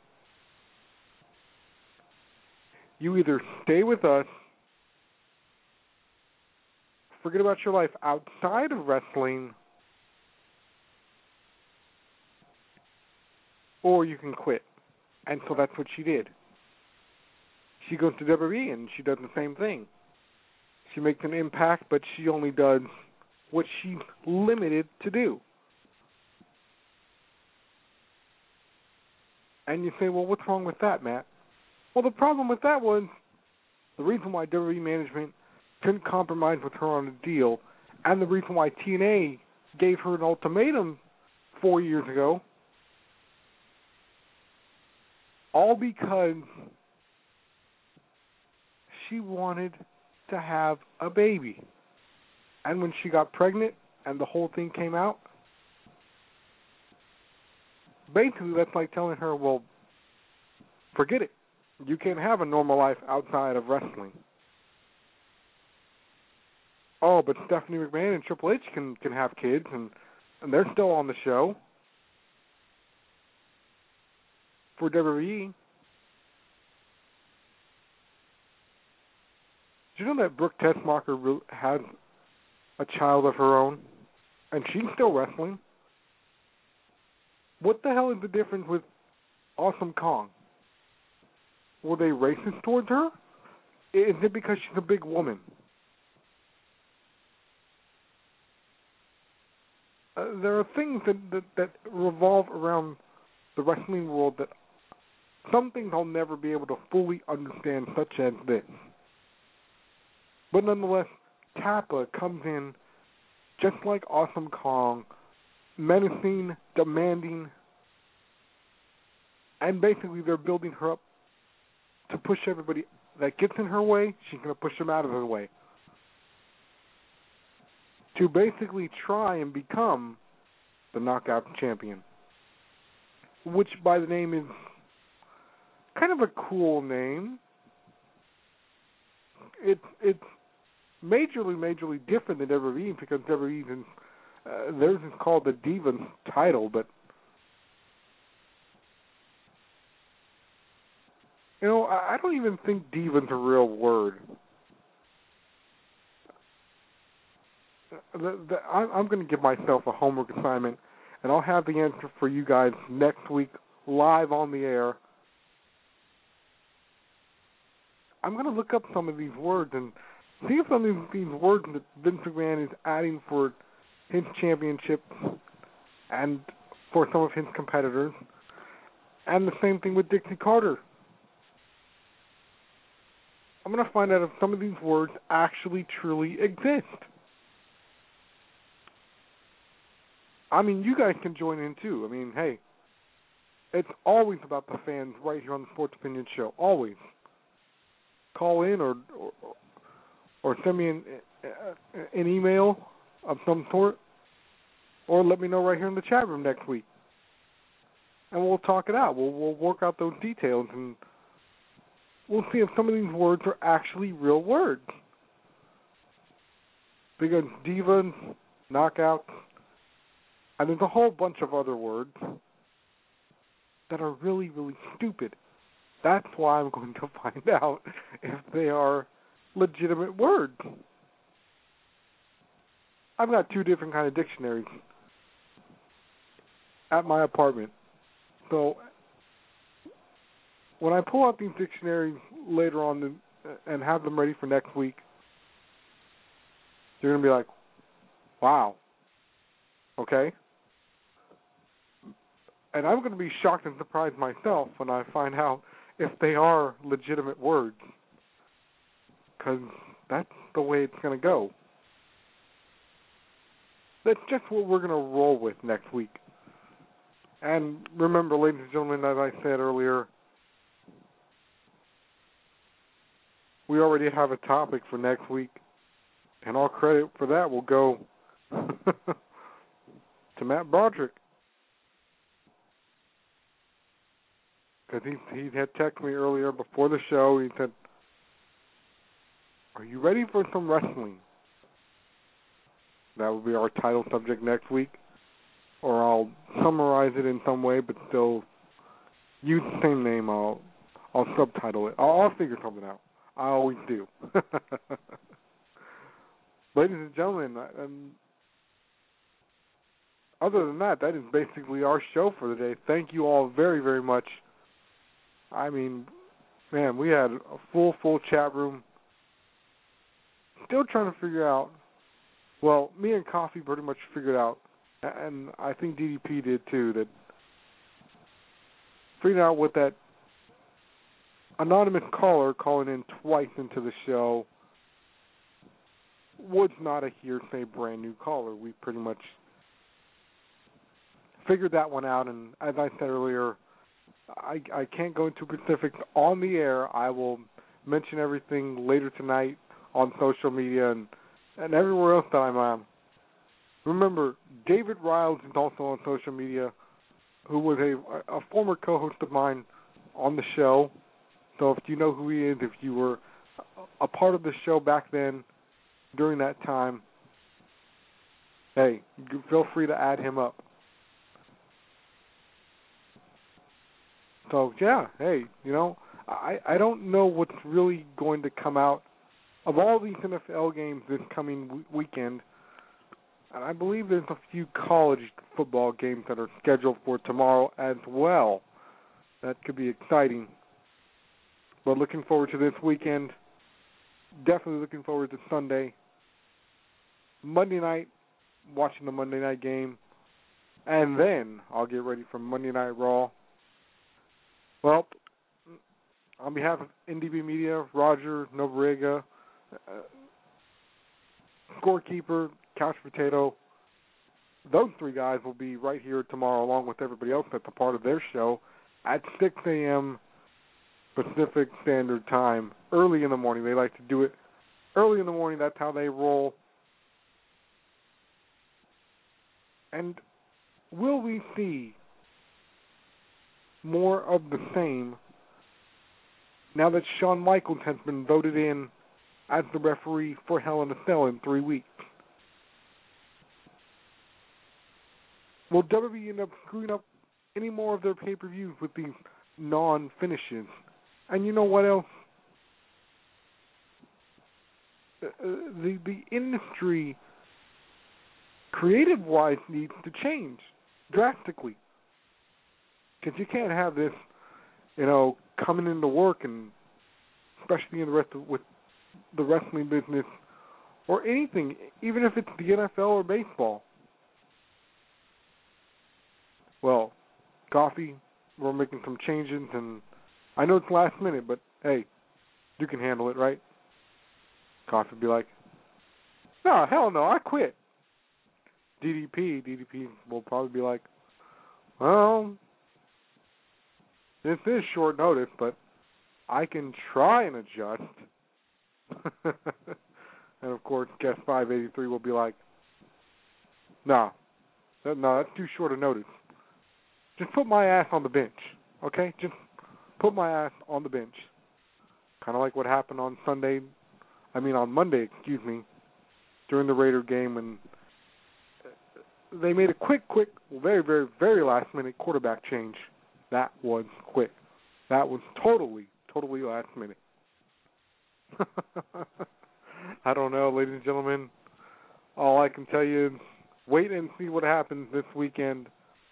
You either stay with us forget about your life outside of wrestling, or you can quit. And so that's what she did. She goes to WWE and she does the same thing. She makes an impact, but she only does what she's limited to do. And you say, well, what's wrong with that, Matt? Well, the problem with that was the reason why WWE management couldn't compromise with her on a deal, and the reason why TNA gave her an ultimatum 4 years ago, all because she wanted to have a baby. And when she got pregnant and the whole thing came out, basically that's like telling her, well, forget it. You can't have a normal life outside of wrestling. Oh, but Stephanie McMahon and Triple H can have kids, and they're still on the show for WWE. Do you know that Brooke Tessmacher has a child of her own, and she's still wrestling? What the hell is the difference with Awesome Kong? Were they racist towards her? Is it because she's a big woman? There are things that revolve around the wrestling world that some things I'll never be able to fully understand, such as this. But nonetheless, Tappa comes in just like Awesome Kong, menacing, demanding, and basically they're building her up to push everybody that gets in her way. She's going to push them out of her way, to basically try and become the Knockout Champion, which by the name is kind of a cool name. It's majorly different than WWE, because WWE theirs is called the Divas title, but you know, I don't even think Diva's a real word. I'm going to give myself a homework assignment, and I'll have the answer for you guys next week live on the air. I'm going to look up some of these words and see if some of these words that Vince McMahon is adding for his championship and for some of his competitors, and the same thing with Dixie Carter. I'm going to find out if some of these words actually truly exist. I mean, you guys can join in too. I mean, hey, it's always about the fans right here on the Sports Opinion Show. Always. Call in or send me an email of some sort, or let me know right here in the chat room next week, and we'll talk it out. We'll work out those details, and we'll see if some of these words are actually real words. Because divas, knockouts, and there's a whole bunch of other words that are really, really stupid. That's why I'm going to find out if they are legitimate words. I've got 2 different kind of dictionaries at my apartment. So when I pull out these dictionaries later on and have them ready for next week, you're going to be like, wow, okay? And I'm going to be shocked and surprised myself when I find out if they are legitimate words, because that's the way it's going to go. That's just what we're going to roll with next week. And remember, ladies and gentlemen, as I said earlier, we already have a topic for next week, and all credit for that will go to Matt Broderick. Because he had texted me earlier before the show. He said, "Are you ready for some wrestling?" That will be our title subject next week. Or I'll summarize it in some way, but still use the same name. I'll subtitle it. I'll figure something out. I always do. ladies and gentlemen, other than that, that is basically our show for the day. Thank you all very, very much. I mean, man, we had a full chat room. Still trying to figure out, well, me and Coffee pretty much figured out, and I think DDP did too, that figured out what that anonymous caller calling in twice into the show was not a hearsay brand new caller. We pretty much figured that one out, and as I said earlier, I can't go into specifics on the air. I will mention everything later tonight on social media and everywhere else that I'm on. Remember, David Riles is also on social media, who was a former co-host of mine on the show. So if you know who he is, if you were a part of the show back then, during that time, hey, feel free to add him up. So, yeah, hey, you know, I don't know what's really going to come out of all these NFL games this coming weekend. And I believe there's a few college football games that are scheduled for tomorrow as well. That could be exciting. But looking forward to this weekend. Definitely looking forward to Sunday. Monday night, watching the Monday night game. And then I'll get ready for Monday Night Raw. Well, on behalf of NDB Media, Roger, Nobrega, Scorekeeper, Couch Potato, those three guys will be right here tomorrow along with everybody else that's a part of their show at 6 a.m. Pacific Standard Time, early in the morning. They like to do it early in the morning. That's how they roll. And will we see more of the same now that Shawn Michaels has been voted in as the referee for Hell in a Cell in 3 weeks? Will WWE end up screwing up any more of their pay-per-views with these non-finishes? And you know what else? The industry, creative-wise, needs to change drastically. Because you can't have this, you know, coming into work, and especially in with the wrestling business or anything, even if it's the NFL or baseball. Well, Coffee, we're making some changes, and I know it's last minute, but hey, you can handle it, right? Coffee would be like, no, hell no, I quit. DDP will probably be like, well, this is short notice, but I can try and adjust. And of course, guest 583 will be like, no, that's too short a notice. Just put my ass on the bench, okay? Just put my ass on the bench. Kind of like what happened on Monday, during the Raider game when they made a quick, very, very, very last-minute quarterback change. That was quick. That was totally last minute. I don't know, ladies and gentlemen. All I can tell you is wait and see what happens this weekend.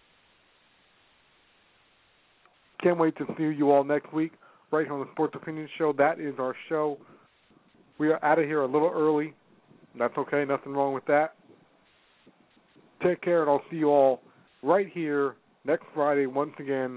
Can't wait to see you all next week right here on the Sports Opinion Show. That is our show. We are out of here a little early. That's okay. Nothing wrong with that. Take care, and I'll see you all right here next Friday once again.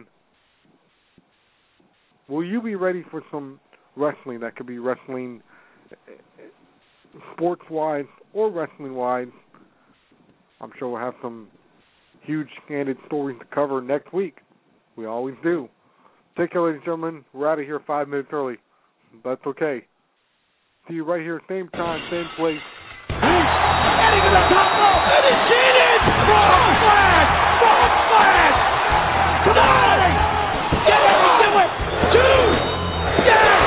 Will you be ready for some wrestling? That could be wrestling sports-wise or wrestling-wise. I'm sure we'll have some huge, candid stories to cover next week. We always do. Take care, ladies and gentlemen. We're out of here 5 minutes early. That's okay. See you right here, same time, same place. Heading to the top rope, and he's cheated! Frog splash! Come on! Get it! Do it! 2! Yes!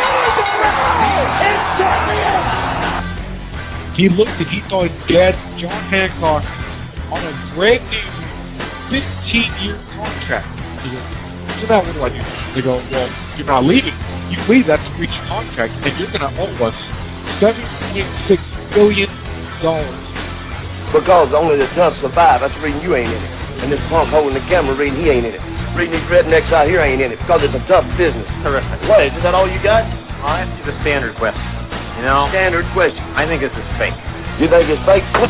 It's champion! He looked and he saw his dad, John Hancock, on a brand new 15-year contract. He goes, so now what do I do? They go, well, you're not leaving. You leave, that's a breach of contract, and you're going to owe us $7.6 billion. Because only the tough survive. That's the reason you ain't in it. And this punk holding the camera reading he ain't in it. Reading these rednecks out here ain't in it because it's a tough business. Terrific. What, is that all you got? I'll ask you the standard question. You know? Standard question. I think this is fake. You think it's fake? What?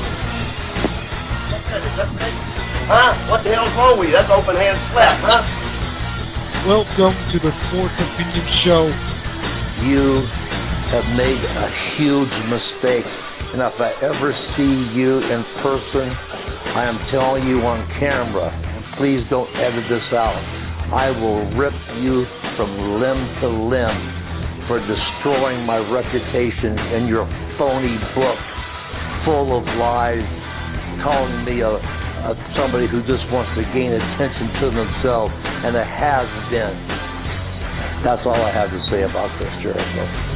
Huh? What the hell's wrong with you? That's open hand slap, huh? Welcome to the Fourth Opinion Show. You have made a huge mistake. And if I ever see you in person, I am telling you on camera, and please don't edit this out, I will rip you from limb to limb for destroying my reputation in your phony book full of lies, calling me somebody who just wants to gain attention to themselves and a has-been. That's all I have to say about this, Jericho.